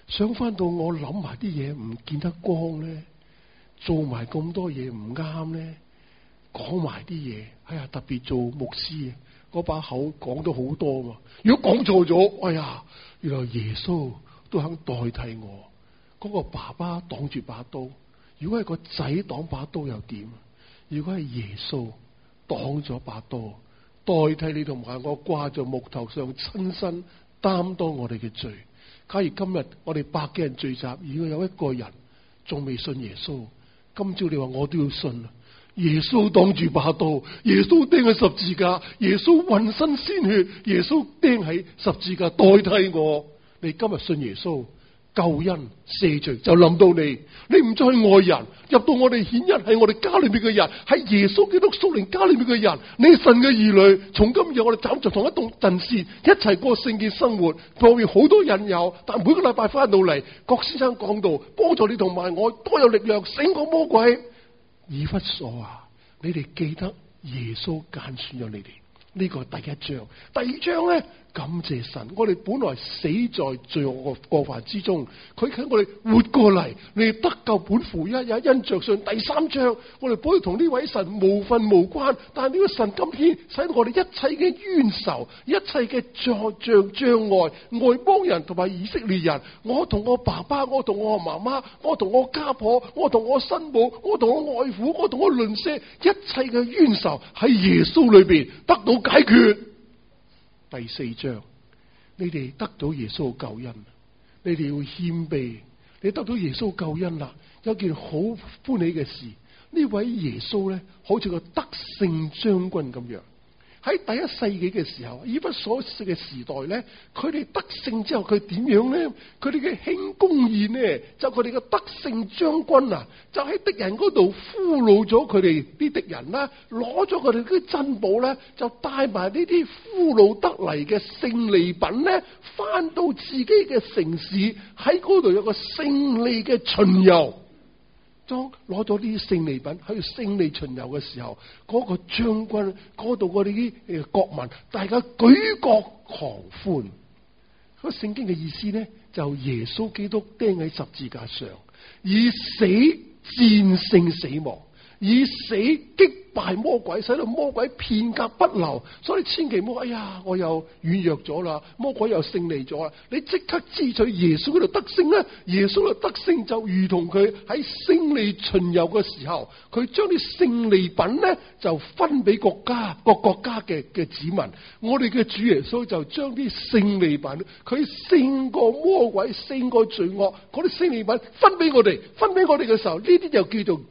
[SPEAKER 2] 想翻到我諗埋啲嘢唔見得光咧，做埋咁多嘢唔啱咧，講埋啲嘢，哎呀，特別做牧師嗰把口講得好多嘛。如果講錯咗，哎呀，原來耶穌都肯代替我。嗰個爸爸擋住把刀，如果係個仔擋把刀又點？如果係耶穌擋咗把刀，代替你同埋我掛在木頭上，親身擔當我哋嘅罪。假如今日我哋百幾人聚集，如果有一個人仲未信耶穌，今朝你話我都要信。耶穌擋住把刀，耶穌釘喺十字架，耶穌渾身鮮血，耶穌釘喺十字架代替我。你今日信耶穌，救恩赦罪就臨到你，你唔再係外人，入到我哋顯一係我哋家裏面嘅人，係耶穌基督屬靈家裏面嘅人，你係神嘅兒女。從今日我哋站在同一棟陣線，一齊過聖潔生活，旁邊好多引誘，但每個禮拜翻到嚟，郭先生講到幫助你同埋我多有力量勝過魔鬼。以弗所啊，你哋記得耶穌揀選咗你哋，呢個第一章。第二章咧，感謝神，我哋本來死在罪惡嘅過犯之中，佢喺我哋活過嚟，你哋得救本乎一也因着信。第三章，我哋本來同呢位神無分無關，但係呢個神今天使我哋一切嘅冤仇、一切嘅障障障礙、外邦人同埋以色列人，我同我爸爸，我同我媽媽，我同我家婆，我同我新抱，我同我外父，我同我鄰舍，一切嘅冤仇喺耶穌裏邊得到解決。第四章，你哋得到耶穌嘅救恩，你哋要謙卑，你得到耶穌救恩啦，有件好歡喜嘅事，呢位耶穌咧，好似個得勝將軍咁樣。喺第一世紀嘅時候，以弗所嘅時代咧，佢哋得勝之後，佢點樣咧？佢哋嘅慶功宴咧，就佢哋嘅得勝將軍啊，就喺敵人嗰度俘虜咗佢哋啲敵人啦，攞咗佢哋啲珍寶咧，就帶埋呢啲俘虜得嚟嘅勝利品咧，翻到自己嘅城市，喺嗰度有個勝利嘅巡遊。當攞咗呢啲勝利品喺度勝利巡遊嘅時候，嗰、那個將軍嗰度我哋啲誒國民，大家舉國狂歡。嗰聖經嘅意思咧，就耶穌基督釘喺十字架上，以死戰勝死亡，以死擊敗魔鬼，使到魔鬼片甲不留。所以千祈唔好，哎呀，我又軟弱咗啦，魔鬼又勝利咗啦。你即刻支取耶穌嗰度得勝咧，耶穌嘅得勝就如同佢喺勝利巡遊嘅時候，佢將啲勝利品咧就分俾國家各國家嘅嘅子民。我哋嘅主耶穌就將啲勝利品，佢勝過魔鬼、勝過罪惡，嗰啲勝利品分俾我哋，分俾我哋嘅時候，呢啲就叫做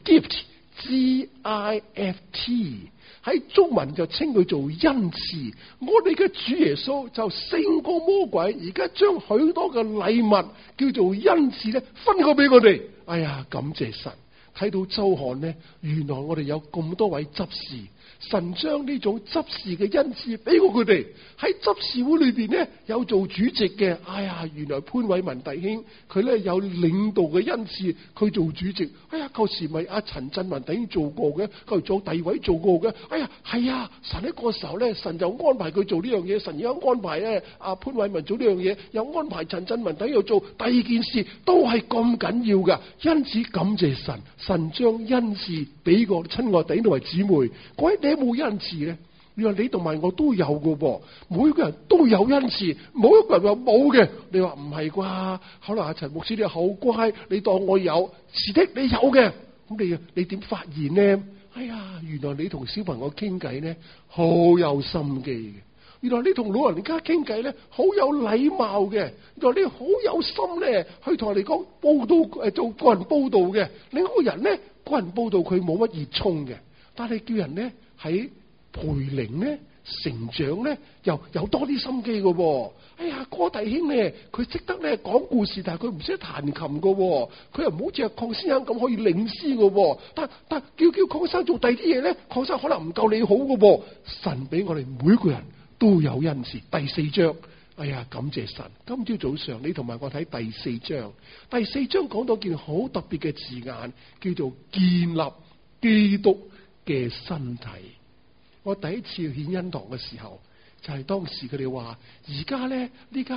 [SPEAKER 2] gift。G I F T 喺中文就稱佢做恩賜。我哋嘅主耶穌就勝過魔鬼，而家將許多嘅禮物叫做恩賜咧，分過俾我哋。哎呀，感謝神！睇到周刊呢，原來我哋有咁多位執事，神將呢種執事嘅恩賜俾過佢哋。喺執事會裏邊呢，有做主席嘅，哎呀，原來潘偉文弟兄佢咧有領導嘅恩賜，佢做主席。哎呀，舊時咪阿陳振文弟兄做過嘅，舊時做第二位做過嘅。哎呀，係啊，神喺嗰時候咧，神就安排佢做呢樣嘢，神而家安排咧阿潘偉文做呢樣嘢，又安排陳振文弟兄又做第二件事，都係咁緊要噶。因此感謝神，神將恩賜俾個親愛弟兄同埋姊妹。各位，你有冇恩賜咧？原來你同埋我都有嘅噃，每個人都有恩賜，冇一個人話冇嘅。你話唔係啩？可能阿陳牧師你好乖，你當我有，是的，你有嘅。咁你你點發現呢？哎呀，原來你同小朋友傾偈呢，好有心機嘅。原來你同老人家傾偈呢，好有禮貌嘅。原來你好有心呢，去同人哋講報道誒，做個人報道嘅。另一個人呢，個人報道佢冇乜熱衷嘅，但係叫人呢喺培靈咧，成長咧，又有多啲心機嘅。哎呀，哥弟兄咧，佢識得咧講故事，但係佢唔識彈琴嘅。佢又唔好似阿鄺先生咁可以領詩嘅。但但叫叫鄺生做第啲嘢咧，鄺生可能唔夠你好嘅。神俾我哋每個人都有恩賜。第四章，哎呀，感謝神！今朝早上你同埋我睇第四章，第四章講到件好特別嘅字眼，叫做建立基督嘅身體。我第一次去獻恩堂嘅時候，就係、是、當時佢哋話，而家咧呢間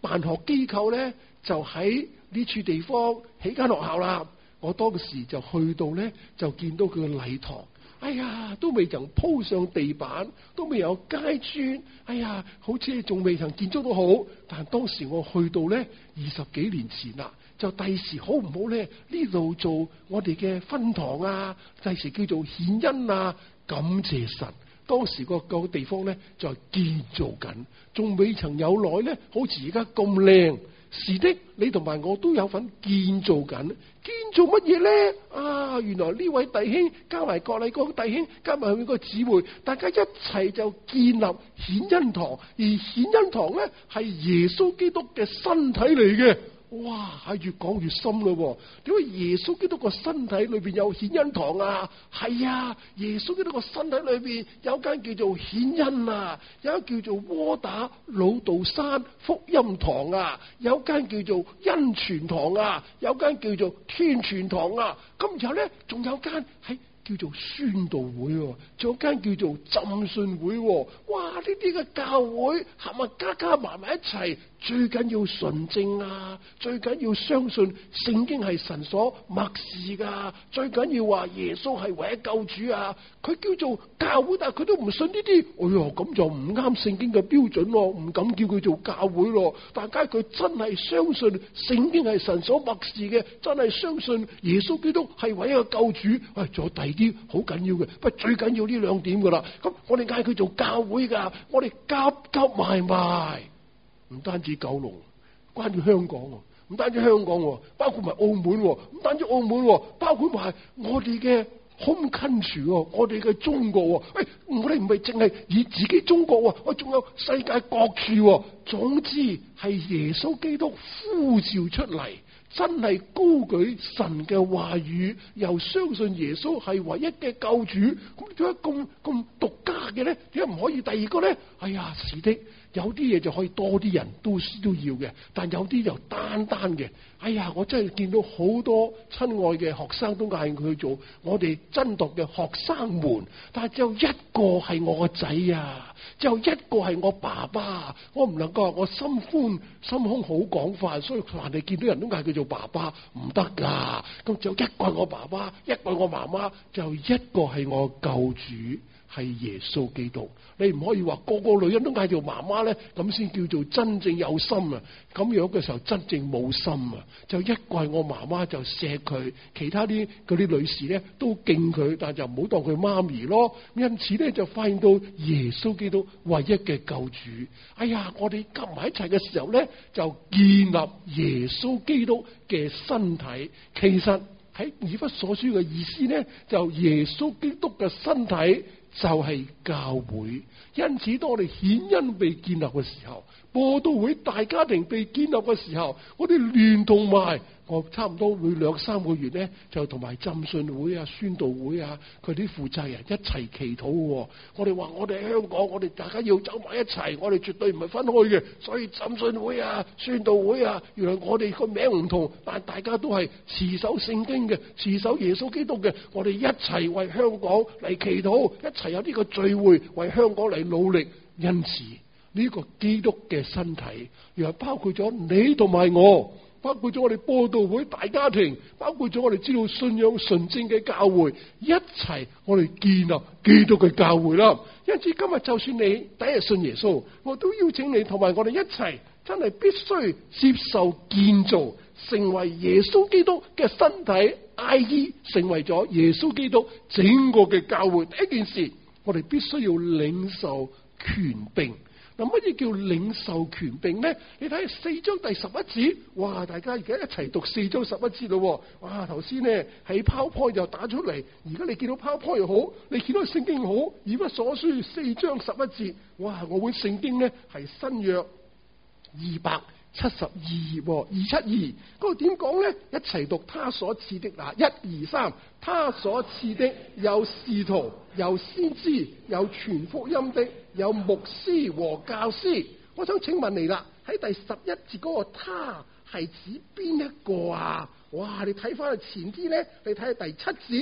[SPEAKER 2] 辦學機構咧就喺呢處地方起間學校啦。我當時就去到咧，就見到佢嘅禮堂，哎呀，都未曾鋪上地板，都未有階磚，哎呀，好似仲未曾建築到好。但當時我去到咧，二十幾年前啦，就第時好唔好咧？呢度做我哋嘅分堂啊，第時叫做顯恩啊，感謝神。當時個個地方咧就係建造緊，仲未曾有耐咧，好似而家咁靚。是的，你同埋我都有份建造緊，建造乜嘢咧？啊，原來呢位弟兄加埋郭禮光弟兄加埋佢個姊妹，大家一齊就建立顯恩堂，而顯恩堂咧係耶穌基督嘅身體嚟嘅。哇，係越講越深咯。點解耶穌基督個身體裏邊有顯恩堂啊？係啊，耶穌基督個身體裏邊有間叫做顯恩啊，有間叫做窩打老道山福音堂啊，有間叫做恩泉堂啊，有間叫做天泉堂啊。咁然後咧，仲有間喺叫做宣道會，仲有間叫做浸信會。哇！呢啲嘅教會係咪加加埋埋一齊？最緊要純正啊！最緊要相信聖經係神所默示噶。最緊要話耶穌係唯一救主啊！佢叫做教會，但係佢都唔信呢啲。哎喲，咁就唔啱聖經嘅標準咯，唔敢叫佢做教會咯。但係佢真係相信聖經係神所默示嘅，真係相信耶穌基督係唯一嘅救主。喂，仲有第二啲好緊要嘅，不過最緊要呢兩點噶啦。咁我哋嗌佢做教會噶，我哋夾夾埋埋。唔單止九龍，關於香港，唔單止香港，包括埋澳門，唔單止澳門，包括埋我哋嘅 home country，我哋嘅中國。喂，我哋唔係淨係以自己中國，我仲有世界各處。總之係耶穌基督呼召出嚟，真係高舉神嘅話語，又相信耶穌係唯一嘅救主。咁點解咁咁獨家嘅咧？點解唔可以第二個咧？哎呀，是的。有啲嘢就可以多啲人都都要嘅，但有啲就單單嘅。哎呀，我真係見到好多親愛嘅學生都嗌佢去做我哋真讀嘅學生們，但係只有一個係我個仔啊，只有一個係我爸爸。我唔能夠話我心寬心胸好廣泛，所以凡係見到人都嗌佢做爸爸，唔得噶。咁只有一個係我爸爸，一個係我媽媽，就一個係我救主。係耶穌基督，你唔可以話個個女人都嗌做媽媽咧，咁先叫做真正有心啊！咁樣嘅時候真正冇心啊！就一個係我媽媽就錫佢，其他啲嗰啲女士咧都敬佢，但係就唔好當佢媽咪咯。因此咧就發現到耶穌基督唯一嘅救主。哎呀，我哋夾埋一齊嘅時候咧，就建立耶穌基督嘅身體。其實喺以弗所書嘅意思咧，就耶穌基督嘅身體。就係教會，因此當我哋顯恩被建立嘅時候，播道會大家庭被建立嘅時候，我哋聯同埋我差唔多每兩三個月咧，就同埋浸信會啊、宣道會啊，佢啲負責人一齊祈禱。我哋話我哋喺香港，我哋大家要走埋一齊，我哋絕對唔係分開嘅。所以浸信會啊、宣道會啊，原來我哋個名唔同，但大家都係持守聖經嘅，持守耶穌基督嘅。我哋一齊為香港嚟祈禱，一齊有呢個聚會為香港嚟努力。因此呢個基督嘅身體，原來包括咗你同埋我。包括咗我哋播道會大家庭，包括咗我哋知道信仰純正嘅教會，一齊我哋建立基督嘅教會啦。因此今日就算你第一日信耶穌，我都邀請你同埋我哋一齊，真係必須接受建造，成為耶穌基督嘅身體 ，I E 成為咗耶穌基督整個嘅教會。第一件事，我哋必須要領受權柄。嗱，乜嘢叫領受權柄咧？你睇四章第十一節，哇！大家而家一齊讀四章十一節咯。哇！頭先咧喺 PowerPoint 就打出嚟，而家你見到 PowerPoint 又好，你見到聖經好，以弗所書四章十一節，哇！我本聖經咧係新約二百七十二頁，二七二，嗰個點講咧？一齊讀他所賜的嗱，一二三，他所賜的有使徒，有先知，有傳福音的，有牧師和教師。我想請問你啦，喺第十一節嗰個他係指邊一個啊？哇！你睇翻去前啲咧，你睇下第七節，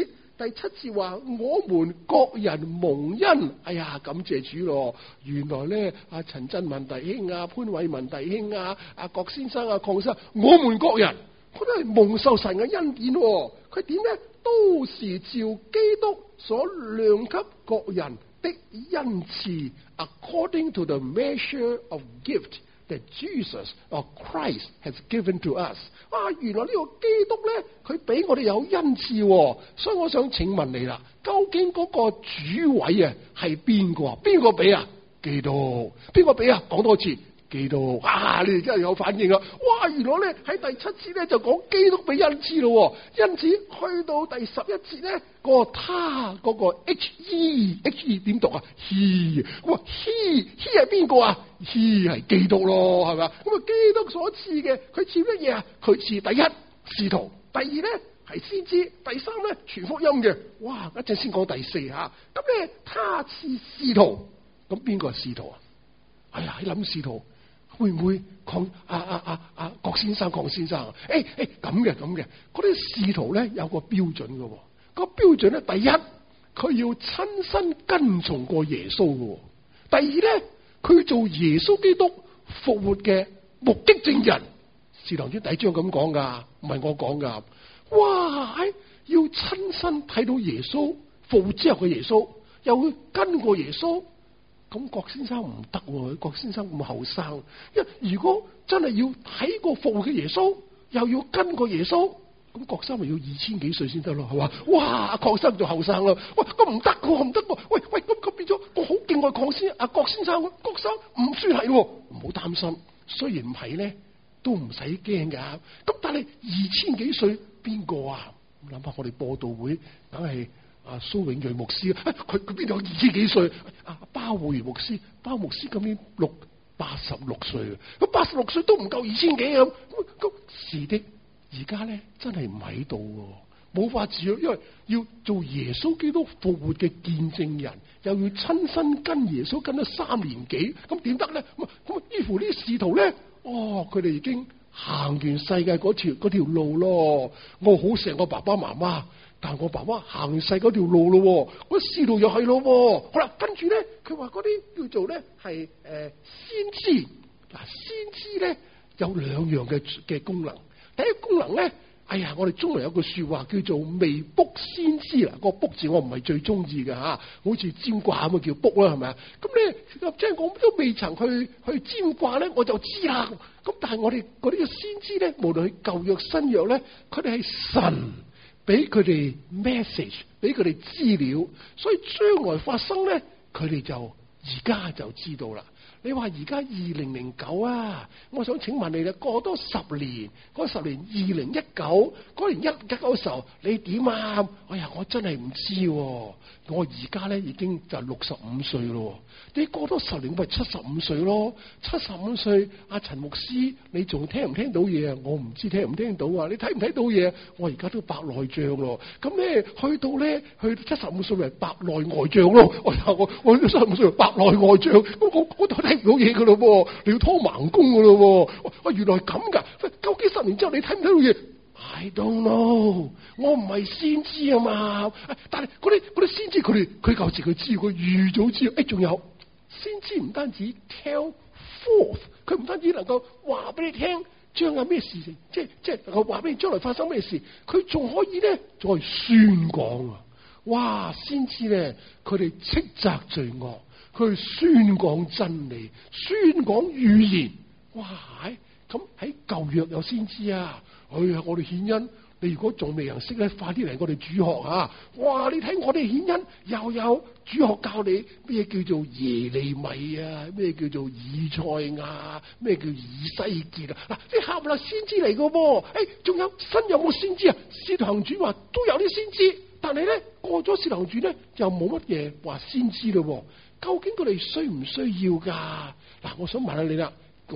[SPEAKER 2] 第七節話我們各人蒙恩，哎呀感謝主咯！原來咧阿陳振文弟兄啊、潘偉文弟兄啊、阿郭先生啊、鄺生，我們各人佢都係蒙受神嘅恩典。佢點咧？都是照基督所量給各人的恩賜 ，according to the measure of gift that Jesus or Christ has given to us。啊，原來呢個基督咧，佢俾我哋有恩賜，所以我想請問你啦，究竟嗰個主位啊係邊個啊？邊個俾啊？基督。邊個俾啊？講多次。基督啊！你哋真係有反應啊！哇！原來咧喺第七節咧就講基督俾恩賜咯，因此去到第十一節咧，嗰個他嗰個 H E H E 點讀啊 ？He 哇 He He 係邊個啊 ？He 係基督咯，係咪啊？咁啊，基督所賜嘅，佢賜乜嘢啊？佢賜第一使徒，第二咧係先知，第三咧傳福音嘅。哇！一陣先講第四吓。咁咧他賜使徒，咁邊個係使徒啊？哎呀，你諗使徒。會唔會鄺啊啊啊啊郭先生鄺先生？誒誒咁嘅咁嘅，嗰啲使徒咧有個標準嘅，個標準咧第一佢要親身跟從過耶穌嘅，第二咧佢做耶穌基督復活嘅目擊證人。使徒行傳第一章咁講噶，唔係我講噶。哇！要親身睇到耶穌復活之後嘅耶穌，又會跟過耶穌。咁郭先生唔得喎，郭先生咁後生，因為如果真係要睇過復活嘅耶穌，又要跟過耶穌，咁郭生咪要二千幾歲先得咯，係嘛？哇！郭生就後生啦，喂，咁唔得喎，唔得喎，喂喂，咁咁變咗我好敬愛鄺先阿郭先生，郭生唔算係喎，唔好擔心，雖然唔係咧，都唔使驚噶。咁但係二千幾歲邊個啊？諗下我哋播道會，梗係。阿、啊、蘇永瑞牧師，佢佢邊度有二千幾歲？阿、啊、包會牧師，包牧師今年六八十六歲，咁八十六歲都唔夠二千幾咁，咁是的，而家咧真係唔喺度，冇法子，因為要做耶穌基督復活嘅見證人，又要親身跟耶穌跟咗三年幾，咁點得咧？咁咁依乎呢啲使徒咧，哦，佢哋已經行完世界嗰條嗰條路咯，我好錫我爸爸媽媽。但係我爸爸行世嗰條路咯，嗰使徒又係咯，好啦，跟住咧，佢話嗰啲叫做咧係誒先知，嗱先知咧有兩樣嘅嘅功能，第一功能咧，哎呀，我哋中文有句說話叫做未卜先知啦，個卜字我唔係最中意嘅吓，好似占卦咁啊叫卜啦，係咪啊？咁咧即係我都未曾去去占卦咧，我就知啦。咁但係我哋嗰啲嘅先知咧，無論係舊約新約咧，佢哋係神。俾佢哋 message， 俾佢哋資料，所以將來發生咧，佢哋就而家就知道啦。你話而家二零零九啊，我想請問你啦，過多十年，嗰十年二零一九，嗰年一一九嘅時候，你點啊？哎呀，我真係唔知喎、啊。我而家咧已經就六十五歲咯。你過多十年咪七十五歲咯？七十五歲，阿陳牧師，你仲聽唔聽到嘢啊？我唔知聽唔聽到啊？你睇唔睇到嘢？我而家都白內障咯。咁咧去到咧去七十五歲咪白內外障咯。哎呀，我我七十五歲白內外障，我我我都睇唔到嘢噶咯。你要拖盲公噶咯。喂，原來咁噶？究竟十年之後你睇唔睇到嘢？I don't know，我唔係先知啊嘛。但係嗰啲嗰啲先知，佢哋佢舊時佢知，佢預早知。誒，仲有先知唔單止 tell forth， 佢唔單止能夠話俾你聽將有咩事情，即係即係能夠話俾你將來發生咩事，佢仲可以咧再宣講啊！哇，先知咧，佢哋斥責罪惡，佢宣講真理，宣講預言。哇！咁喺舊約有先知啊！哎呀，我哋顯恩，你如果仲未認識咧，快啲嚟我哋主學啊！哇，你睇我哋顯恩又有主學教你咩叫做耶利米啊，咩叫做以賽亞，咩叫以西結啊！嗱，啲冚唪唥先知嚟噶噃，誒，仲有新有冇先知啊？使徒行傳話都有啲先知，但係咧過咗使徒行傳咧又冇乜嘢話先知咯。究竟佢哋需唔需要噶？嗱，我想問下你啦，我哋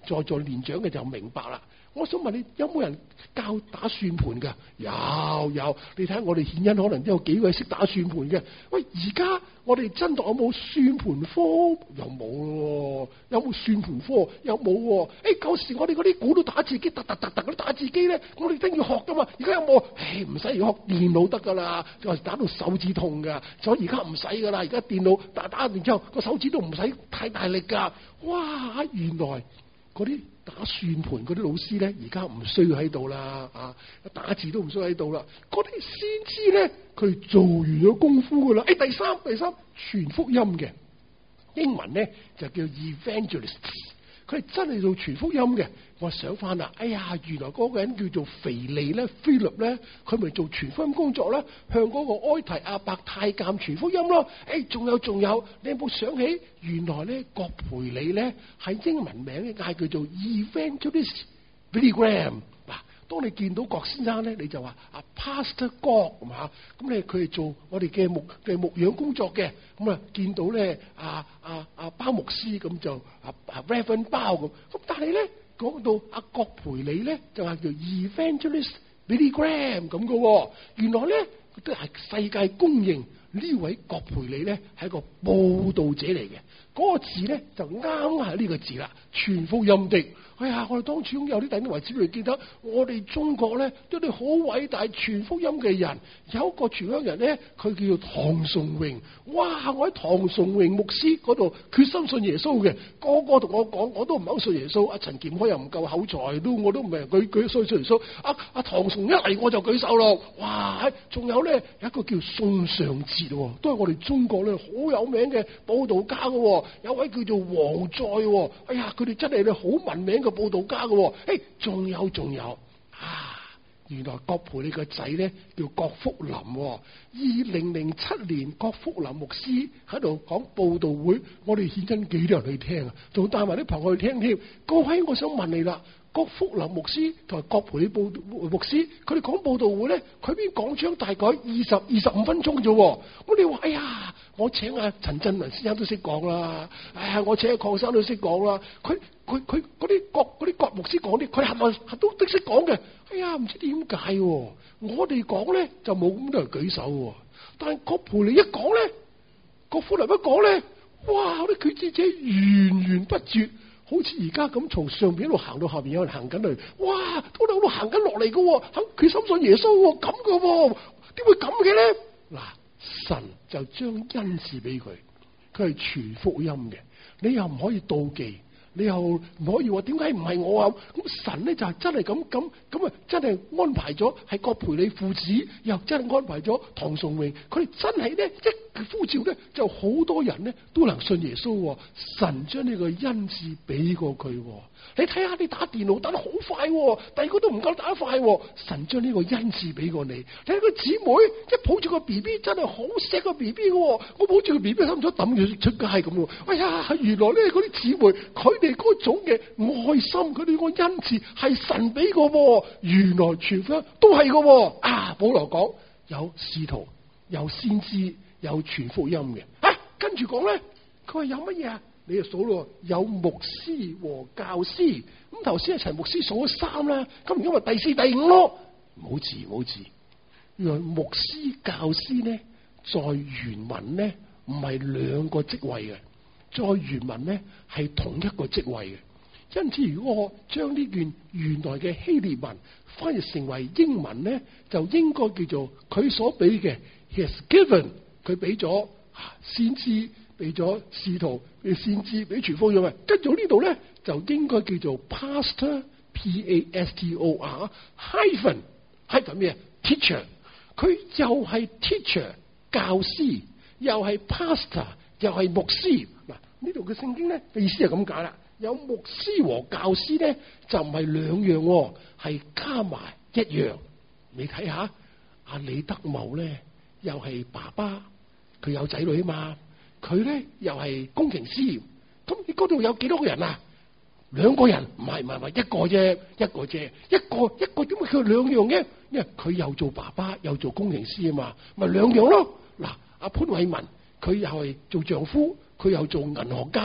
[SPEAKER 2] 在座年長嘅就明白啦。我想問你，有冇人教打算盤㗎？有有，你睇下我哋顯恩可能都有幾位識打算盤嘅。喂，而家我哋真堂有冇算盤科？又冇咯。有冇算盤科？又冇喎。誒，舊時我哋嗰啲鼓都打字機，突突突突嗰啲打字機咧，我哋都要學㗎嘛。而家有冇？誒，唔使學電腦得㗎啦，就打到手指痛㗎。所以而家唔使㗎啦，而家電腦打打完之後，個手指都唔使太大力㗎。哇！原來嗰啲打算盤嗰啲老師咧，而家唔需要喺度啦，啊，打字都唔需要喺度啦。嗰啲先知咧，佢做完咗功夫噶啦。誒、哎，第三第三傳福音嘅英文咧就叫 evangelists， 佢係真係做傳福音嘅。我想翻啦，哎呀，原來嗰個人叫做腓利咧 Philip 咧，佢咪做傳福音工作啦，向嗰個埃提阿伯太監傳福音咯。誒、哎，仲有仲有，你有冇想起原來咧葛培理咧係英文名咧嗌叫做 Evangelist Billy Graham。嗱，當你見到郭先生咧，你就話啊 Pastor 郭係嘛，咁咧佢係做我哋嘅牧嘅牧養工作嘅。咁啊見到咧啊啊啊包牧師咁就啊啊 Reverend 包咁，咁但係咧。講到阿葛培理咧，就係叫 Evangelist Billy Graham 咁嘅、哦。原來咧，都係世界公認呢位葛培理咧係一個佈道者嚟嘅。嗰、那個字咧就啱係呢個字啦，傳福音的。哎呀，我哋當初有啲弟兄為姊妹記得，我哋中國咧都有啲好偉大傳福音嘅人。有一個傳福音人咧，佢叫做唐崇榮。哇！我喺唐崇榮牧師嗰度決心信耶穌嘅，個個同我講，我都唔係好信耶穌。阿陳劍開又唔夠口才，都我都唔係佢舉手信耶穌。阿阿唐崇一嚟我就舉手咯。哇！仲有咧有一個叫宋尚節，都係我哋中國咧好有名嘅佈道家嘅。有位叫做黃載，哎呀，佢哋真係咧好聞名嘅佈道家嘅。誒，仲有仲有啊！原來葛培理個仔咧叫葛福林。二零零七年，葛福林牧師喺度講佈道會，我哋獻緊幾多人去聽啊？仲帶埋啲朋友去聽添。各位，我想問你啦，葛福林牧師同埋葛培理佈牧師，佢哋講佈道會咧，佢邊講章大概二十二十五分鐘啫。我哋話，哎呀，我請阿陳振文先生都識講啦，哎呀，我請阿鄺生都識講啦。佢佢佢嗰啲葛嗰啲葛牧師講啲，佢係咪都都識講嘅？哎呀，唔知點解，我哋講咧就冇咁多人舉手，但係葛培理一講咧，葛福林一講咧，哇！啲決志者源源不絕。好似而家咁從上邊一路行到下邊有人行緊嚟，哇！都喺度行緊落嚟嘅，肯決心信耶穌咁嘅，點會咁嘅咧？嗱，神就將恩賜俾佢，佢係傳福音嘅，你又唔可以妒忌，你又唔可以話點解唔係我啊？咁神咧就係真係咁咁咁啊，真係安排咗係葛培理父子，又真係安排咗唐崇榮，佢哋真係咧一呼召咧，就好多人咧都能信耶穌。神將呢個恩賜俾過佢。你睇下，你打電腦打得好快，第二個都唔夠打得快。神將呢個恩賜俾過你。睇下個姊妹一抱住個 B B， 真係好錫個 B B 嘅。我抱住個 B B， 差唔多抌住出街咁。哎呀，原來咧嗰啲姊妹，佢哋嗰種嘅愛心，佢哋個恩賜係神俾過。原來全福音都係嘅。啊，保羅講有使徒，有先知，有傳福音嘅。啊，跟住講咧，佢話有乜嘢啊？你就數咯，有牧師和教師。咁頭先阿陳牧師數咗三啦，咁而家咪第四、第五咯。唔好字，唔好字。原來牧師、教師咧，在原文咧唔係兩個職位嘅，在原文咧係同一個職位嘅。因此，如果我將呢段原來嘅希臘文翻譯成為英文咧，就應該叫做佢所俾嘅 He has given， 佢俾咗先知，俾咗使徒，俾先知，俾傳福音嘅。跟住呢度咧就應該叫做 Pastor P A S T O R hyphen 係咁嘅 teacher， 佢又係 teacher 教師，又係 pastor 又係牧師。嗱，呢度嘅聖經咧嘅意思係咁解啦。有牧師和教師咧，就唔係兩樣，係加埋一樣。你睇下阿李德茂咧，又係爸爸，佢有仔女啊嘛，佢咧又係工程師。咁你嗰度有幾多個人啊？兩個人？唔係唔係唔係，一個啫，一個啫，一個一個點解佢兩樣嘅？因為佢又做爸爸又做工程師啊嘛，咪兩樣咯。嗱，阿潘偉文佢又係做丈夫，佢又做銀行家。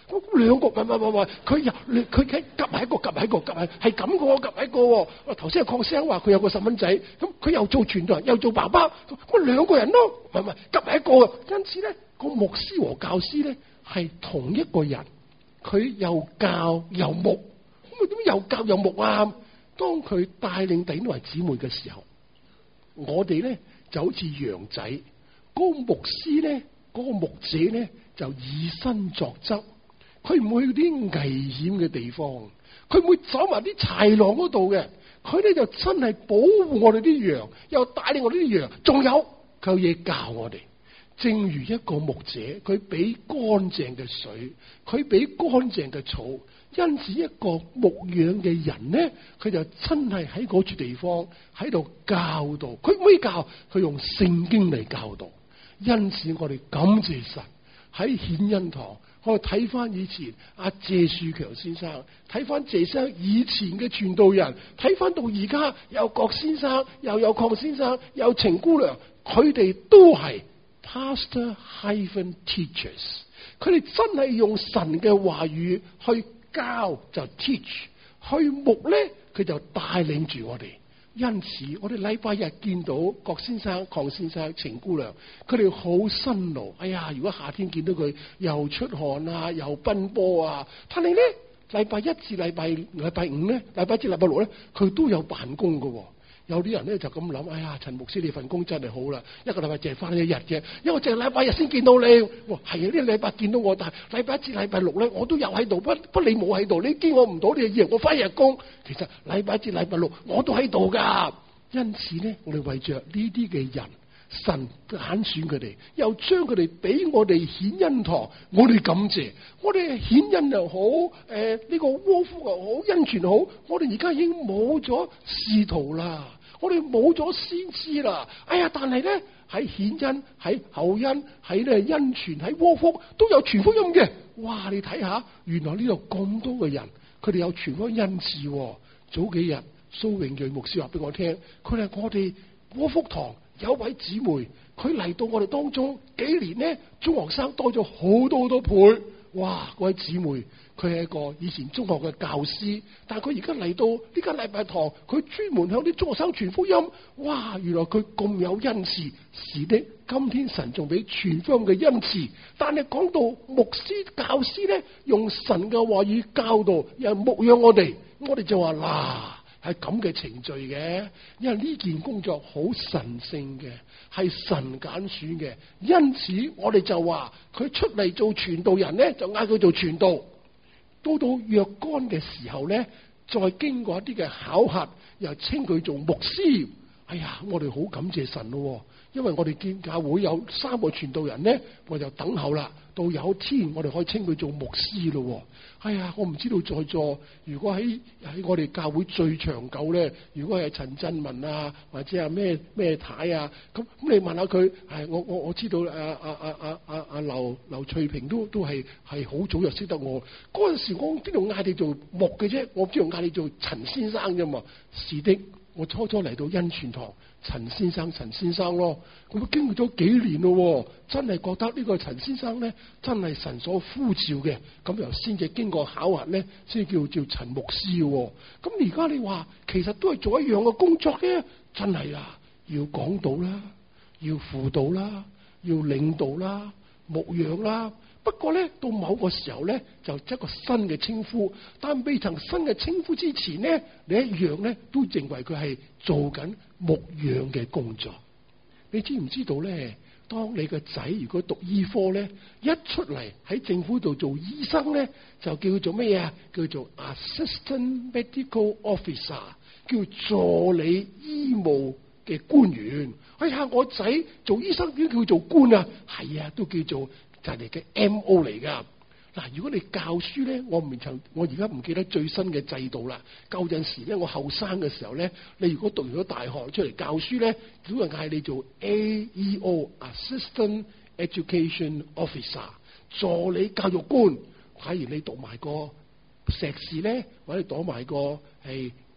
[SPEAKER 2] 咁兩個唔係唔係唔係，佢又佢佢夾埋一個夾埋一個夾埋，係咁嘅喎，夾埋一個喎。我頭先係鄺生話佢有個細蚊仔，咁佢又做傳道人又做爸爸，咁兩個人咯，唔係唔係夾埋一個嘅。因此咧，個牧師和教師咧係同一個人，佢又教又牧，咁啊點解又教又牧啊？當佢帶領弟兄為姊妹嘅時候，我哋咧就好似羊仔，嗰個牧師咧，嗰個牧者咧就以身作則，佢唔會去啲危險嘅地方，佢唔會走埋啲豺狼嗰度嘅，佢咧就真係保護我哋啲羊，又帶領我哋啲羊，仲有佢有嘢教我哋。正如一個牧者，佢俾乾淨嘅水，佢俾乾淨嘅草，因此一個牧養嘅人呢，佢就真係喺嗰處地方喺度教導。佢唔可以教，佢用聖經嚟教導。因此我哋感謝神喺顯恩堂，我哋睇翻以前阿謝樹強先生，睇翻謝生以前嘅傳道人，睇翻到而家有郭先生，又有鄺先生，有程姑娘，佢哋都係Pastor hyphen teachers， 佢哋真係用神嘅話語去教就 teach， 去牧咧佢就帶領住我哋。因此我哋禮拜日見到郭先生、鄺先生、程姑娘，佢哋好辛勞。哎呀，如果夏天見到佢又出汗啊，又奔波啊，但係咧禮拜一至禮拜禮拜五咧，禮拜一至禮拜六咧，佢都有辦公噶。有啲人咧就咁諗，哎呀，陳牧師你份工真係好啦，一個禮拜淨係翻一日嘅，因為我淨係禮拜日先見到你。哇，係啊，呢個禮拜見到我，但係禮拜一至禮拜六咧，我都有喺度，不不你冇喺度，你見我唔到，你就以為我翻日工。其實禮拜一至禮拜六我都喺度噶。因此咧，我哋為着呢啲嘅人，神揀選佢哋，又將佢哋俾我哋顯恩堂，我哋感謝，我哋顯恩又好，誒、呃、呢、這個窩夫又好，恩泉好，我哋而家已經冇咗使徒啦。我哋冇咗先知啦，哎呀！但係咧喺顯恩、喺厚恩、喺咧恩泉、喺窩福都有傳福音嘅。哇！你睇下，原來呢度咁多嘅人，佢哋有傳福音恩賜。早幾日蘇永瑞牧師話俾我聽，佢係我哋窩福堂有位姊妹，佢嚟到我哋當中幾年咧，中學生多咗好多好多倍。哇！嗰位姊妹，佢係一個以前中學嘅教師，但係佢而家嚟到呢間禮拜堂，佢專門向啲中學生傳福音。哇！原來佢咁有恩賜，是的，今天神仲俾傳福音嘅恩賜。但係講到牧師、教師咧，用神嘅話語教導，又牧養我哋，我哋就話嗱，係咁嘅程序嘅，因為呢件工作好神聖嘅，係神揀選嘅，因此我哋就話佢出嚟做傳道人咧，就嗌佢做傳道。到到若干嘅時候咧，再經過一啲嘅考核，又稱佢做牧師。哎呀，我哋好感謝神咯，因為我哋見教會有三個傳道人咧，我就等候啦。到有天我哋可以稱佢做牧師咯。哎呀，我唔知道在座如果喺喺我哋教會最長久咧，如果係陳振文啊，或者係咩咩太啊，咁咁你問下佢，係我我我知道啊啊啊啊啊啊劉劉翠萍都都係係好早就識得我。嗰陣時我邊度嗌你做牧嘅啫，我邊度嗌你做陳先生啫嘛。是的。我初初嚟到恩泉堂，陳先生陳先生咯，咁都經歷咗幾年咯，真係覺得呢個陳先生咧，真係神所呼召嘅，咁又先至經過考核咧，先叫叫陳牧師嘅。咁而家你話，其實都係做一樣嘅工作嘅，真係啊，要講道啦，要輔導啦，要領導啦，牧養啦。不過咧，到某個時候咧，就一個新嘅稱呼。但未曾新嘅稱呼之前咧，你一樣咧都認為佢係做緊牧養嘅工作。你知唔知道咧？當你個仔如果讀醫科咧，一出嚟喺政府度做醫生咧，就叫做咩啊？叫做 Assistant Medical Officer， 叫助理醫務嘅官員。哎呀，我仔做醫生點叫做官啊？係啊，都叫做。就係你嘅 M O 嚟噶。嗱，如果你教書咧，我唔曾，我而家唔記得最新嘅制度啦。舊陣時咧，我後生嘅時候咧，你如果讀完咗大學出嚟教書咧，只係嗌你做 A E O，Assistant Education Officer， 助理教育官。假如你讀埋個碩士咧，或者讀埋個係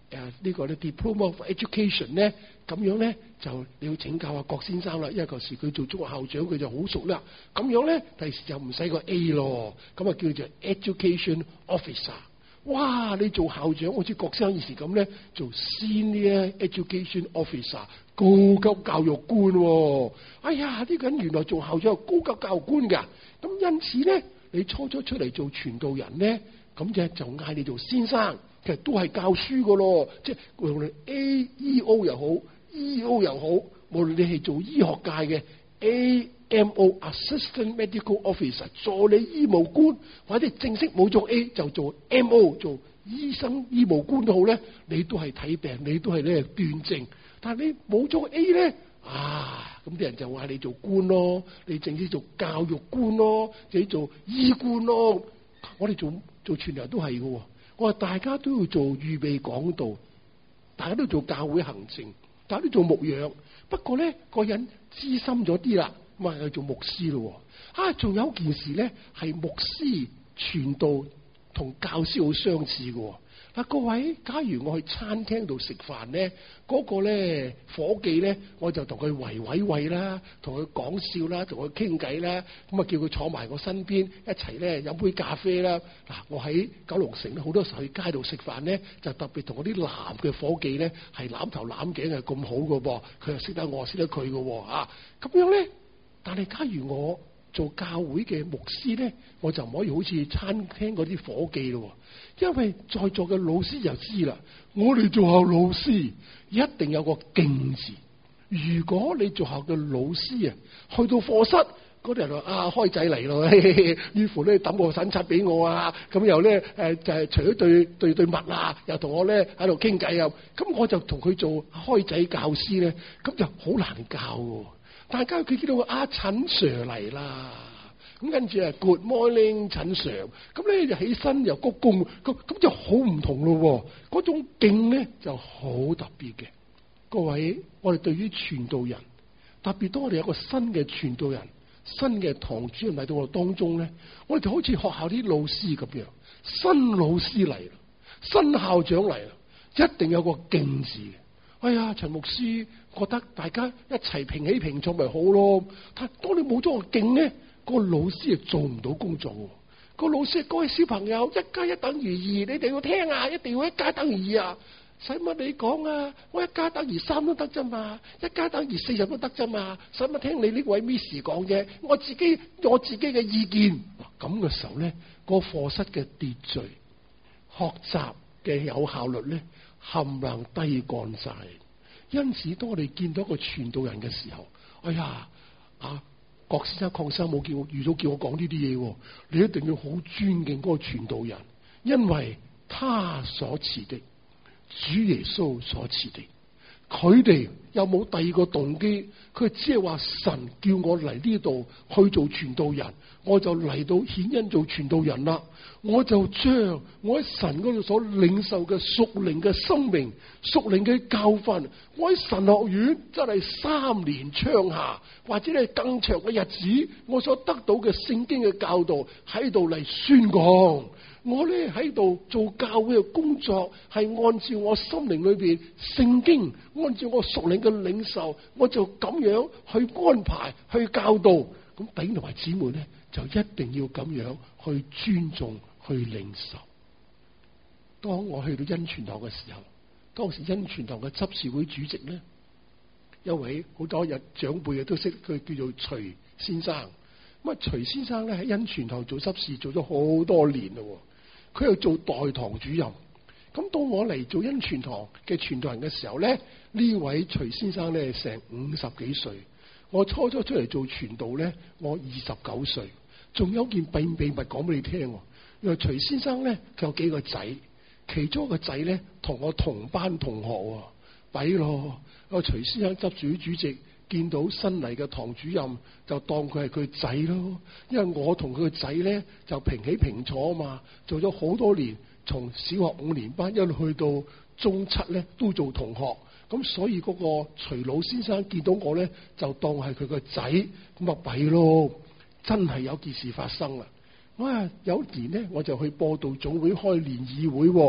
[SPEAKER 2] 誒呢個咧 Diploma of Education 咧，咁樣咧就你要請教下郭先生啦，因為舊時佢做中學校長，佢就好熟啦。咁樣咧，第時就唔使個 A 咯，咁啊叫做 Education Officer。哇！你做校長好似郭生以前咁咧，做 Senior Education Officer 高級教育官喎。哎呀，呢個人原來做校長係高級教育官㗎。咁因此咧，你初初出嚟做傳道人咧，咁就就嗌你做先生，其實都係教書㗎咯。即係無論 A E O 又好 E O 又好，無論你係做醫學界嘅 A M O Assistant Medical Officer 助理醫務官，或者正式冇做 A 就做 M O 做醫生醫務官都好咧，你都係睇病，你都係咧斷症。但係你冇做 A 咧，啊咁啲人就話你做官咯，你正式做教育官咯，自己做醫官咯。我哋做做傳道人都係嘅，我話大家都要做預備講道，大家都做教會行政，大家都做牧養。不過咧個人資深咗啲啦。咁啊，去做牧師咯。啊，仲有一件事咧，係牧師傳道同教師好相似嘅。嗱，各位，假如我去餐廳度食飯咧，嗰個咧伙計咧，我就同佢圍圍圍啦，同佢講笑啦，同佢傾偈啦，咁啊叫佢坐埋我身邊一齊咧飲杯咖啡啦。嗱，我喺九龍城咧，好多時候去街度食飯咧，就特別同嗰啲男嘅伙計咧係攬頭攬頸係咁好嘅噃，佢又識得我，識得佢嘅喎啊，咁樣咧。但係假如我做教會嘅牧師咧，我就唔可以好似餐廳嗰啲伙計咯，因為在座嘅老師就知啦，我哋做校老師一定有個敬字。如果你做校嘅老師啊，去到課室嗰啲人話啊開仔嚟咯，於乎咧抌個粉刷俾我啊，咁又咧誒就係除咗對對對襪啊，又同我咧喺度傾偈啊，咁我就同佢做開仔教師咧，咁就好難教喎。大家佢見到阿陳 Sir 嚟啦，咁跟住啊 Good morning 陳 Sir， 咁咧就起身又鞠躬，咁咁就好唔同咯。嗰種敬咧就好特別嘅。各位，我哋對於傳道人，特別當我哋有個新嘅傳道人、新嘅堂主任嚟到我哋當中咧，我哋就好似學校啲老師咁樣，新老師嚟啦，新校長嚟啦，一定有個敬字嘅。哎呀，陳牧師覺得大家一齊平起平坐咪好咯。但係當你冇咗個敬咧，個老師係做唔到工作。個老師係各位小朋友，一加一等於二，你哋要聽啊，一定要一加等於二啊。使乜你講啊？我一加等於三都得啫嘛，一加等於四十都得啫嘛。使乜聽你呢位 Miss 講啫？我自己我自己嘅意見。咁嘅時候咧，個課室嘅秩序、學習嘅有效率咧，冚唪唥低幹晒。因此當我哋見到一個傳道人嘅時候，哎呀啊郭先生、鄺生冇叫我預早叫我講呢啲嘢，你一定要好尊敬嗰個傳道人，因為他所賜的主耶穌所賜的。佢哋有冇第二個動機？佢只係話神叫我嚟呢度去做傳道人，我就嚟到顯恩做傳道人啦。我就將我喺神嗰度所領受嘅屬靈嘅生命、屬靈嘅教訓，我喺神學院真係三年槍下，或者係更長嘅日子，我所得到嘅聖經嘅教導喺度嚟宣講。我咧喺度做教會嘅工作，係按照我心靈裏邊聖經，按照我屬靈嘅領受，我就咁樣去安排去教導。咁弟兄同埋姊妹咧，就一定要咁樣去尊重、去領受。當我去到恩泉堂嘅時候，當時恩泉堂嘅執事會主席咧，一位好多日長輩嘅都識佢，叫做徐先生。咁啊，徐先生咧喺恩泉堂做執事做咗好多年咯。佢又做代堂主任。咁到我嚟做恩泉堂嘅傳道人嘅時候咧，呢位徐先生咧成五十幾歲。我初初出嚟做傳道咧，我二十九歲。仲有件秘秘密講俾你聽，因為徐先生咧佢有幾個仔，其中一個仔咧同我同班同學，弊咯。個徐先生執住主席，見到新嚟嘅堂主任就當佢係佢仔咯。因為我同佢個仔咧就平起平坐啊嘛，做咗好多年，從小學五年班一路去到中七咧都做同學。咁所以嗰個徐老先生見到我咧就當係佢個仔，咁啊弊咯。真係有件事發生啦！哇，有一年咧我就去播道總會開聯誼會，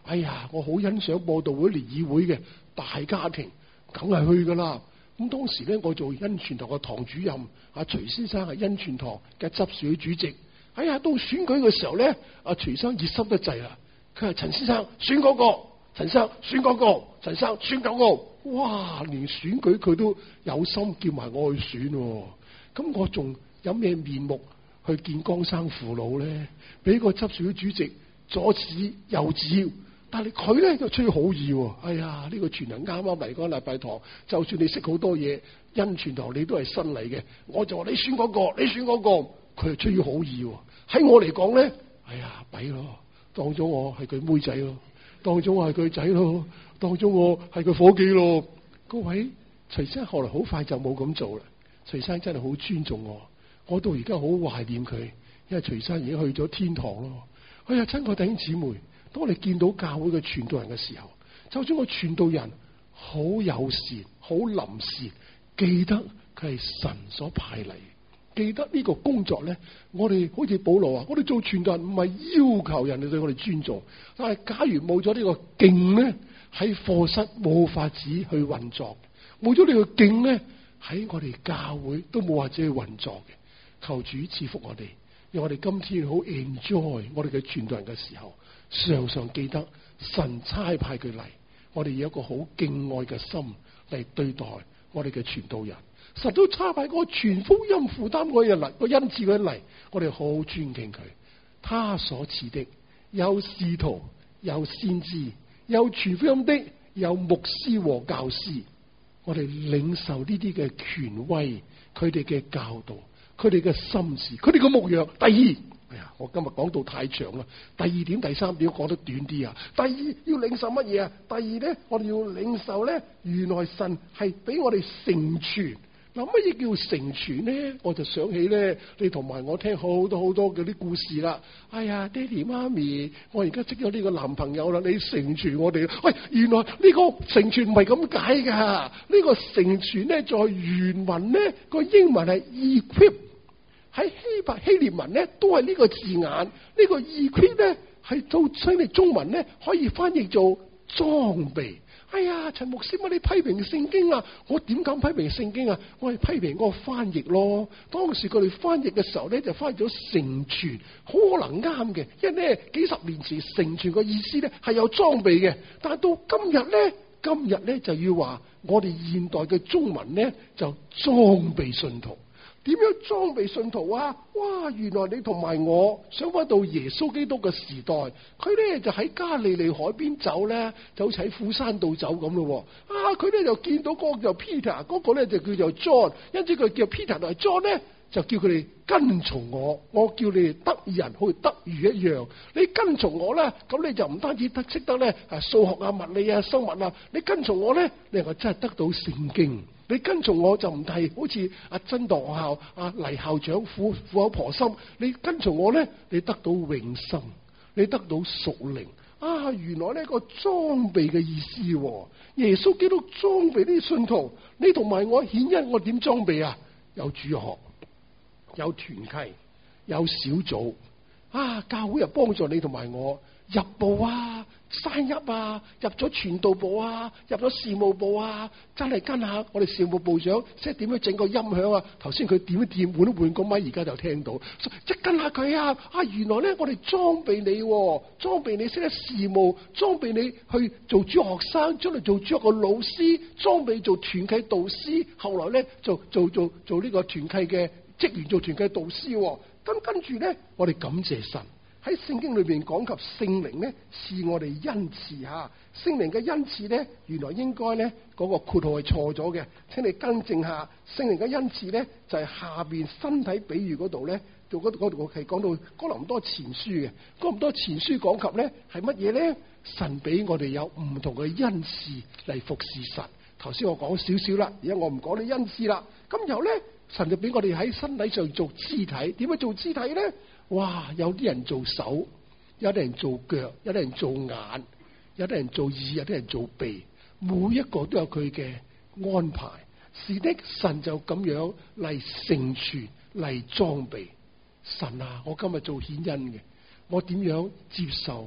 [SPEAKER 2] 哎呀，我好欣賞播道會聯誼會嘅大家庭，梗係去噶啦。咁當時咧，我做恩泉堂嘅堂主任，阿徐先生係恩泉堂嘅執事會主席。哎呀，到選舉嘅時候咧，阿徐生熱心得滯啦。佢話陳先生選嗰個，陳生選嗰個，陳生選嗰個。哇！連選舉佢都有心叫埋我去選喎。咁我仲有咩面目去見江生父老咧？俾個執事會主席左指右指，但係佢咧就吹好意喎。哎呀，呢個傳人啱啱嚟嗰個禮拜堂，就算你識好多嘢，恩傳堂你都係新嚟嘅。我就話你選嗰個，你選嗰個，佢就吹好意喎。喺我嚟講咧，哎呀，弊咯，當咗我係佢妹仔咯，當咗我係佢仔咯，當咗我係佢伙計咯。各位，徐生後來好快就冇咁做啦。徐生真係好尊重我，我到而家好懷念佢，因為徐生已經去咗天堂咯。哎呀，親愛弟兄姊妹，當我哋見到教會嘅傳道人嘅時候，就算個傳道人好友善、好臨時，記得佢係神所派嚟，記得呢個工作咧，我哋好似保羅話，我哋做傳道人唔係要求人哋對我哋尊重，但係假如冇咗呢個勁咧，喺課室冇法子去運作，冇咗呢個勁咧，喺我哋教會都冇法子去運作嘅。求主賜福我哋，讓我哋今天好 enjoy 我哋嘅傳道人嘅時候，常常記得神差派佢嚟，我哋有一個好敬愛嘅心嚟對待我哋嘅傳道人。神都差派個傳福音負擔嗰人嚟，個恩賜嗰人嚟，我哋好尊敬佢。他所賜的有使徒，有先知，有傳福音的，有牧師和教師。我哋領受呢啲嘅權威，佢哋嘅教導，佢哋嘅心事，佢哋嘅牧養。第二，哎呀，我今日講到太長啦。第二點、第三點講得短啲啊。第二要領受乜嘢啊？第二咧，我哋要領受咧，原來神係俾我哋成全。嗱，乜嘢叫成全咧？我就想起咧，你同埋我聽好多好多嗰啲故事啦。哎呀，爹哋媽咪，我而家識咗呢個男朋友啦，你成全我哋。喂，原來呢個成全唔係咁解噶。呢個成全咧，在原文咧個英文係 equip， 喺希伯希臘文咧都係呢個字眼。呢個 equip 咧係到所以中文咧可以翻譯做裝備。哎呀，陳牧師乜你批評聖經啊？我點敢批評聖經啊？我係批評嗰個翻譯咯。當時佢哋翻譯嘅時候咧，就翻譯咗成全，可能啱嘅。因為咧幾十年前成全個意思咧係有裝備嘅，但係到今日咧，今日咧就要話我哋現代嘅中文咧就裝備信徒。點樣裝備信徒啊？哇！原來你同埋我想翻到耶穌基督嘅時代，佢咧就喺加利利海邊走咧，就好似喺斧山道走咁咯。啊！佢咧就見到嗰個就 Peter，嗰個咧就叫做 John，因此佢叫 Peter 同埋 John 咧，就叫佢哋跟從我。我叫你哋得人好似得魚一樣。你跟從我咧，咁你就唔單止得識得咧啊數學啊、物理啊、生物啊，你跟從我咧，你係真係得到聖經。你跟從我就唔係好似阿真道學校阿黎校長苦苦口婆心，你跟從我咧，你得到永生，你得到屬靈啊！原來呢個裝備嘅意思，耶穌基督裝備呢啲信徒，你同埋我顯恩，我點裝備啊？有主學，有團契，有小組啊！教會又幫助你同埋我入部啊！sign up啊，入咗傳道部啊，入咗事務部啊，真係跟下我哋事務部長識點樣整個音響啊。頭先佢點一點換一換個咪，而家就聽到，即係跟下佢啊！啊，原來咧我哋裝備你，啊，裝備你識得事務，裝備你去做主學生，將來做主學個老師，裝備做團契導師，後來咧做做做做呢個團契嘅職員，做團契導師，啊。咁跟住咧，我哋感謝神。喺聖經裏邊講及聖靈咧，賜我哋恩賜吓。聖靈嘅恩賜咧，原來應該咧嗰個括號係錯咗嘅，請你更正下。聖靈嘅恩賜咧，就係下邊身體比喻嗰度咧，做嗰度嗰度係講到哥林多前書嘅。哥林多前書講及咧係乜嘢咧？神俾我哋有唔同嘅恩賜嚟服侍神。頭先我講少少啦，而家我唔講你恩賜啦。咁然後咧，神就俾我哋喺身體上做肢體。點樣做肢體咧？哇！有啲人做手，有啲人做腳，有啲人做眼，有啲人做耳，有啲人做鼻，每一個都有佢嘅安排。是的，神就咁樣嚟成全，嚟裝備。神啊，我今日做顯恩嘅，我點樣接受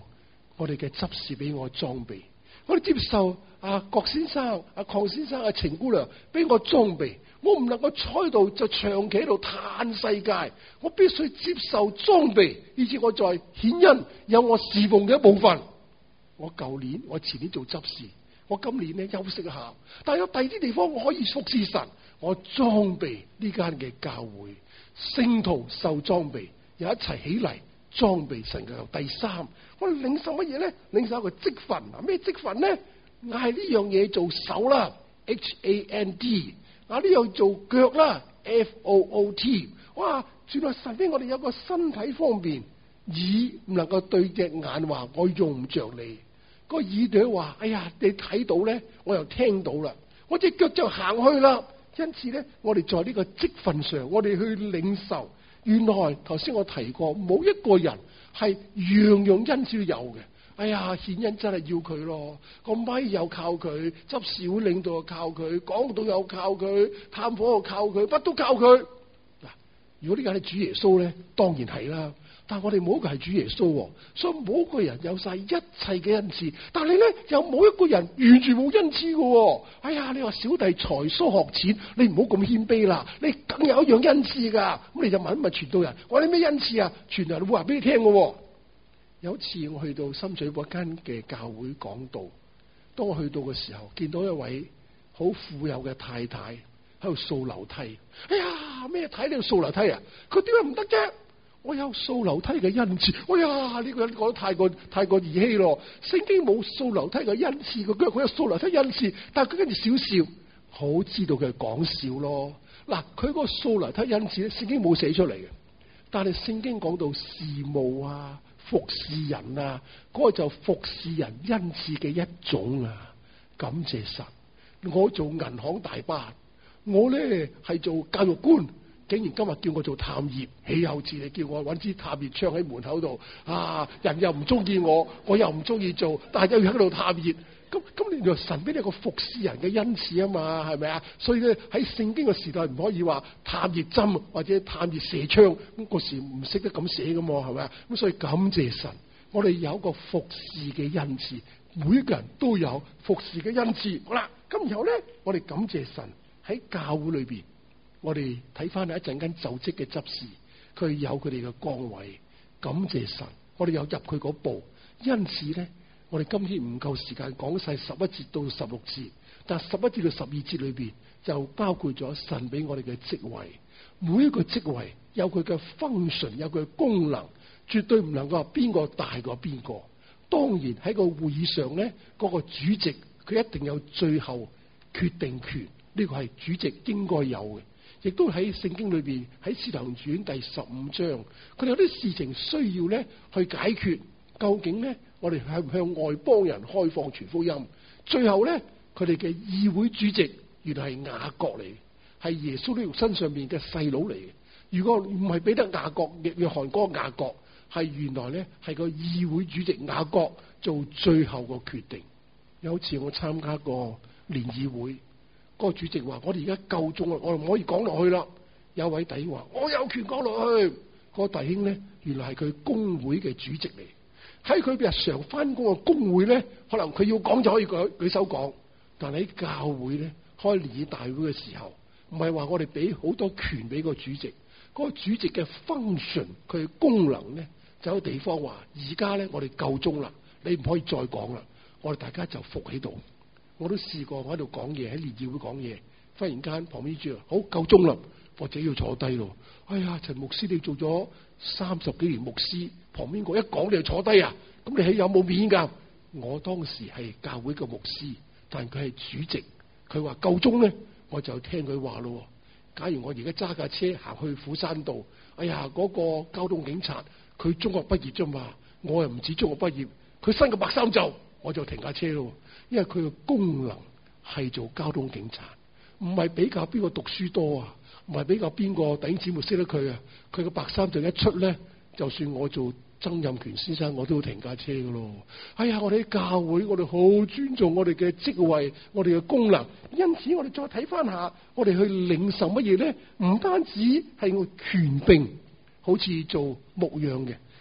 [SPEAKER 2] 我哋嘅執事俾我裝備，我哋接受阿郭先生、阿鄺先生、阿程姑娘俾我裝備，我唔能夠坐喺度就長期喺度嘆世界，我必須接受裝備，以至我在顯恩有我侍奉嘅一部分。我舊年、我前年做執事，我今年咧休息一下，但係有第二啲地方我可以服侍神，我裝備呢間嘅教會，聖徒受裝備，又一齊起嚟裝備神嘅。第三，我哋領受乜嘢咧？領受一個職分啊！咩職分咧？嗌呢樣嘢做手啦 ，H A N D， 啊呢樣做腳啦 ，F O O T。哇！原來神俾我哋有個身體方面，耳唔能夠對隻眼話我用唔着你，個耳朵話哎呀你睇到咧，我又聽到啦，我隻腳就行去啦。因此咧，我哋在呢個職分上，我哋去領受。原來頭先我提過，冇一個人係樣樣恩賜都有嘅。哎呀，顯恩真係要佢咯，個咪又靠佢，執事會領導又靠佢，講道又靠佢，探訪又靠佢，乜都靠佢。嗱，如果呢個係主耶穌咧，當然係啦。但係我哋冇一個係主耶穌，所以冇一個人有晒一切嘅恩賜，但係咧又冇一個人完全冇恩賜嘅。哎呀，你話小弟才疏學淺，你唔好咁謙卑啦，你梗有一樣恩賜噶。咁你就問一問傳道人，我話你咩恩賜啊？傳道人會話俾你聽嘅。有一次我去到深水埗一間嘅教會講道，當我去到嘅時候，見到一位好富有嘅太太喺度掃樓梯。哎呀，咩睇你度掃樓梯啊？佢點解唔得啫？我有掃樓梯嘅恩賜。哎呀，呢、這個人講得太過太過兒戲咯。聖經冇掃樓梯嘅恩賜，個腳佢有掃樓梯恩賜，但係佢跟住少笑，好知道佢係講笑咯。嗱，佢個掃樓梯恩賜咧，聖經冇寫出嚟嘅，但係聖經講到事務啊、服侍人啊，嗰、那個就服侍人恩賜嘅一種啊。感謝神，我做銀行大班，我咧係做教育官。竟然今日叫我做探熱，豈有此理！叫我揾支探熱槍喺門口度，啊，人又唔中意我，我又唔中意做，但係又要喺度探熱。咁咁，你話神俾你個服侍人嘅恩賜啊嘛，係咪啊？所以咧喺聖經嘅時代唔可以話探熱針或者探熱射槍，咁嗰時唔識得咁寫噶嘛，係咪啊？咁所以感謝神，我哋有個服侍嘅恩賜，每一個人都有服侍嘅恩賜。好啦，咁然後咧，我哋感謝神喺教會裏邊。我哋睇翻一陣間就職嘅執事，佢有佢哋嘅崗位，感謝神。我哋有入佢嗰步，因此咧，我哋今天唔夠時間講晒十一節到十六節，但十一節到十二節裏邊就包括咗神俾我哋嘅職位。每一個職位有佢嘅 function，有佢嘅功能，絕對唔能夠話邊個大過邊個。當然喺個會議上咧，嗰個主席佢一定有最後決定權，呢個係主席應該有嘅。亦都喺聖經裏邊，喺使徒行傳第十五章，佢哋有啲事情需要咧去解決。究竟咧，我哋向向外邦人開放傳福音。最後咧，佢哋嘅議會主席原來係雅各嚟，係耶穌呢肉身上面嘅細佬嚟嘅。如果唔係彼得雅各，約翰嗰個雅各，係原來咧係個議會主席雅各做最後個決定。有一次我參加過聯議會。個主席話：我哋而家夠鐘啦，我唔可以講落去啦。有位弟兄話：我有權講落去。個弟兄咧，原來係佢工會嘅主席嚟。喺佢日常翻工嘅工會咧，可能佢要講就可以舉舉手講。但係喺教會咧，開聯誼大會嘅時候，唔係話我哋俾好多權俾個主席。嗰個主席嘅 function，佢嘅功能咧，就有地方話：而家咧，我哋夠鐘啦，你唔可以再講啦。我哋大家就伏喺度。我都試過，我喺度講嘢，喺聯誼會講嘢，忽然間旁邊主話：好，夠鐘啦，或者要坐低咯。哎呀，陳牧師你做咗三十幾年牧師，旁邊個一講你就坐低啊？咁你係有冇面噶？我當時係教會嘅牧師，但佢係主席，佢話夠鐘咧，我就聽佢話咯。假如我而家揸架車行去虎山道，哎呀，嗰個交通警察佢中學畢業啫嘛，我又唔止中學畢業，佢伸個白衫袖，我就停架車咯。因為佢嘅功能係做交通警察，唔係比較邊個讀書多啊，唔係比較邊個弟兄姊妹識得佢啊。佢個白衫就一出咧，就算我做曾蔭權先生，我都要停架車噶咯。哎呀，我哋喺教會，我哋好尊重我哋嘅職位，我哋嘅功能。因此，我哋再睇翻下，我哋去領受乜嘢咧？唔單止係我權柄，好似做牧養嘅，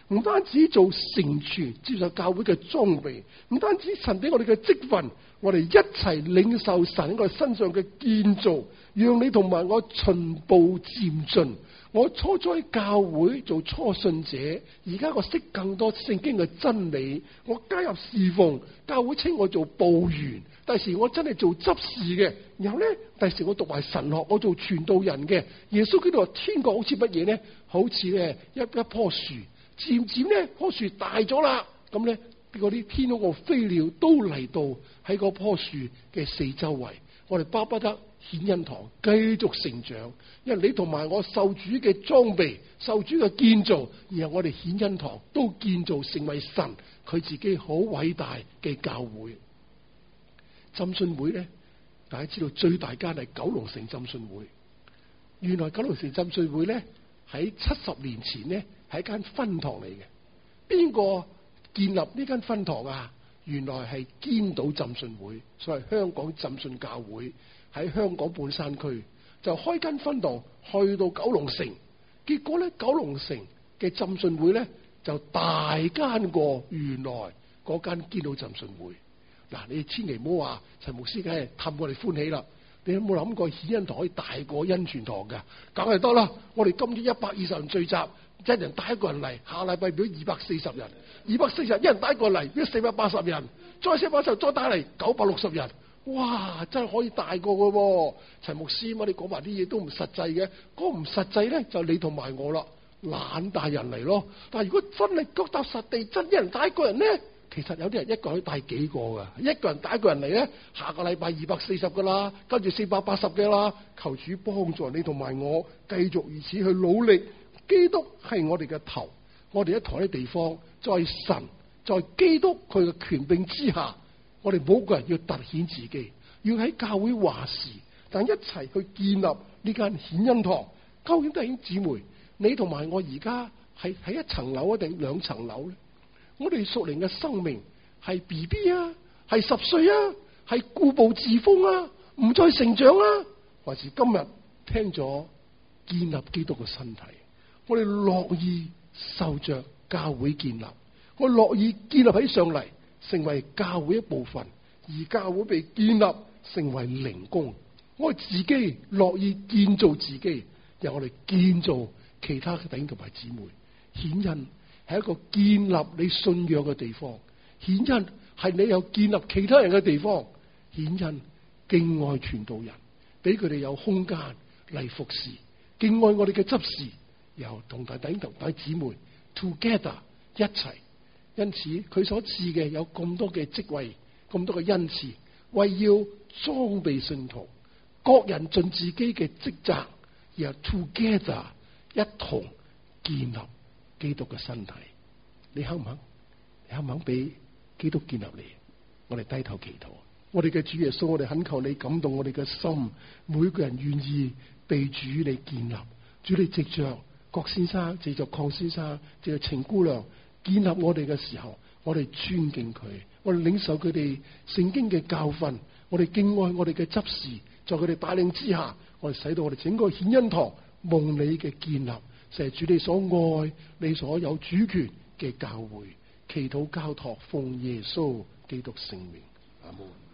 [SPEAKER 2] 唔單止做成全接受教會嘅裝備，唔單止神俾我哋嘅職分，我哋一齊領受神喺我哋身上嘅建造，讓你同埋我循步漸進。我初初喺教會做初信者，而家我識更多聖經嘅真理。我加入侍奉，教會稱我做部員。第時我真係做執事嘅，然後咧，第時我讀埋神學，我做傳道人嘅。耶穌基督話天國好似乜嘢咧？好似咧一一棵樹，漸漸咧棵樹大咗啦，咁咧嗰啲天空嘅飛鳥都嚟到喺嗰棵樹嘅四周圍。我哋巴不得顯恩堂繼續成長，因為你同埋我受主嘅裝備、受主嘅建造，然後我哋顯恩堂都建造成為神佢自己好偉大嘅教會。浸信會咧，大家知道最大間係九龍城浸信會。原來九龍城浸信會咧喺七十年前咧係一間分堂嚟嘅。邊個建立呢間分堂啊？原來係堅道浸信會，所謂香港浸信教會喺香港半山區就開間分堂去到九龍城。結果咧，九龍城嘅浸信會咧就大間過原來嗰間堅道浸信會。嗱，你千祈唔好話陳牧師梗係氹我哋歡喜啦！你有冇諗過顯恩堂可以大過恩泉堂㗎？梗係得啦！我哋今朝一百二十人聚集，一人帶一個人嚟，下禮拜表二百四十人，二百四十一人帶一個嚟，表四百八十人，再四百八十再帶嚟九百六十人，哇！真係可以大過㗎喎！陳牧師，我哋講埋啲嘢都唔實際嘅，嗰唔實際咧就你同埋我啦，懶帶人嚟咯。但係如果真係腳踏實地，真一人帶一個人咧？其實有啲人一個可以帶幾個㗎，一個人帶一個人嚟咧，下個禮拜二百四十㗎啦，跟住四百八十嘅啦。求主幫助你同埋我，繼續如此去努力。基督係我哋嘅頭，我哋一同喺地方，在神在基督佢嘅權柄之下，我哋冇個人要凸顯自己，要喺教會話事，但一齊去建立呢間顯恩堂。究竟弟兄姊妹，你同埋我而家係喺一層樓啊定兩層樓咧？我哋屬靈嘅生命係 B B 啊，係十歲啊，係固步自封啊，唔再成長啊，還是今日聽咗建立基督嘅身體？我哋樂意受着教會建立，我樂意建立起上嚟，成為教會一部分，而教會被建立成為靈宮。我哋自己樂意建造自己，由我哋建造其他嘅弟兄同埋姊妹。顯恩係一個建立你信仰嘅地方，顯恩係你有建立其他人嘅地方。顯恩敬愛傳道人，俾佢哋有空間嚟服侍，敬愛我哋嘅執事，由同大弟兄同大姊妹 together 一齊。因此佢所賜嘅有咁多嘅職位，咁多嘅恩賜，為要裝備信徒，各人盡自己嘅職責，然後 together 一同建立基督嘅身體。你肯唔肯？你肯唔肯俾基督建立你？我哋低頭祈禱。我哋嘅主耶穌，我哋懇求你感動我哋嘅心，每個人願意被主你建立。主你藉着郭先生，藉着鄺先生，藉着程姑娘建立我哋嘅時候，我哋尊敬佢，我哋領受佢哋聖經嘅教訓，我哋敬愛我哋嘅執事，在佢哋帶領之下，我哋使到我哋整個顯恩堂蒙你嘅建立，成係主你所愛、你所有主權嘅教會。祈禱交託奉耶穌基督聖名，阿門。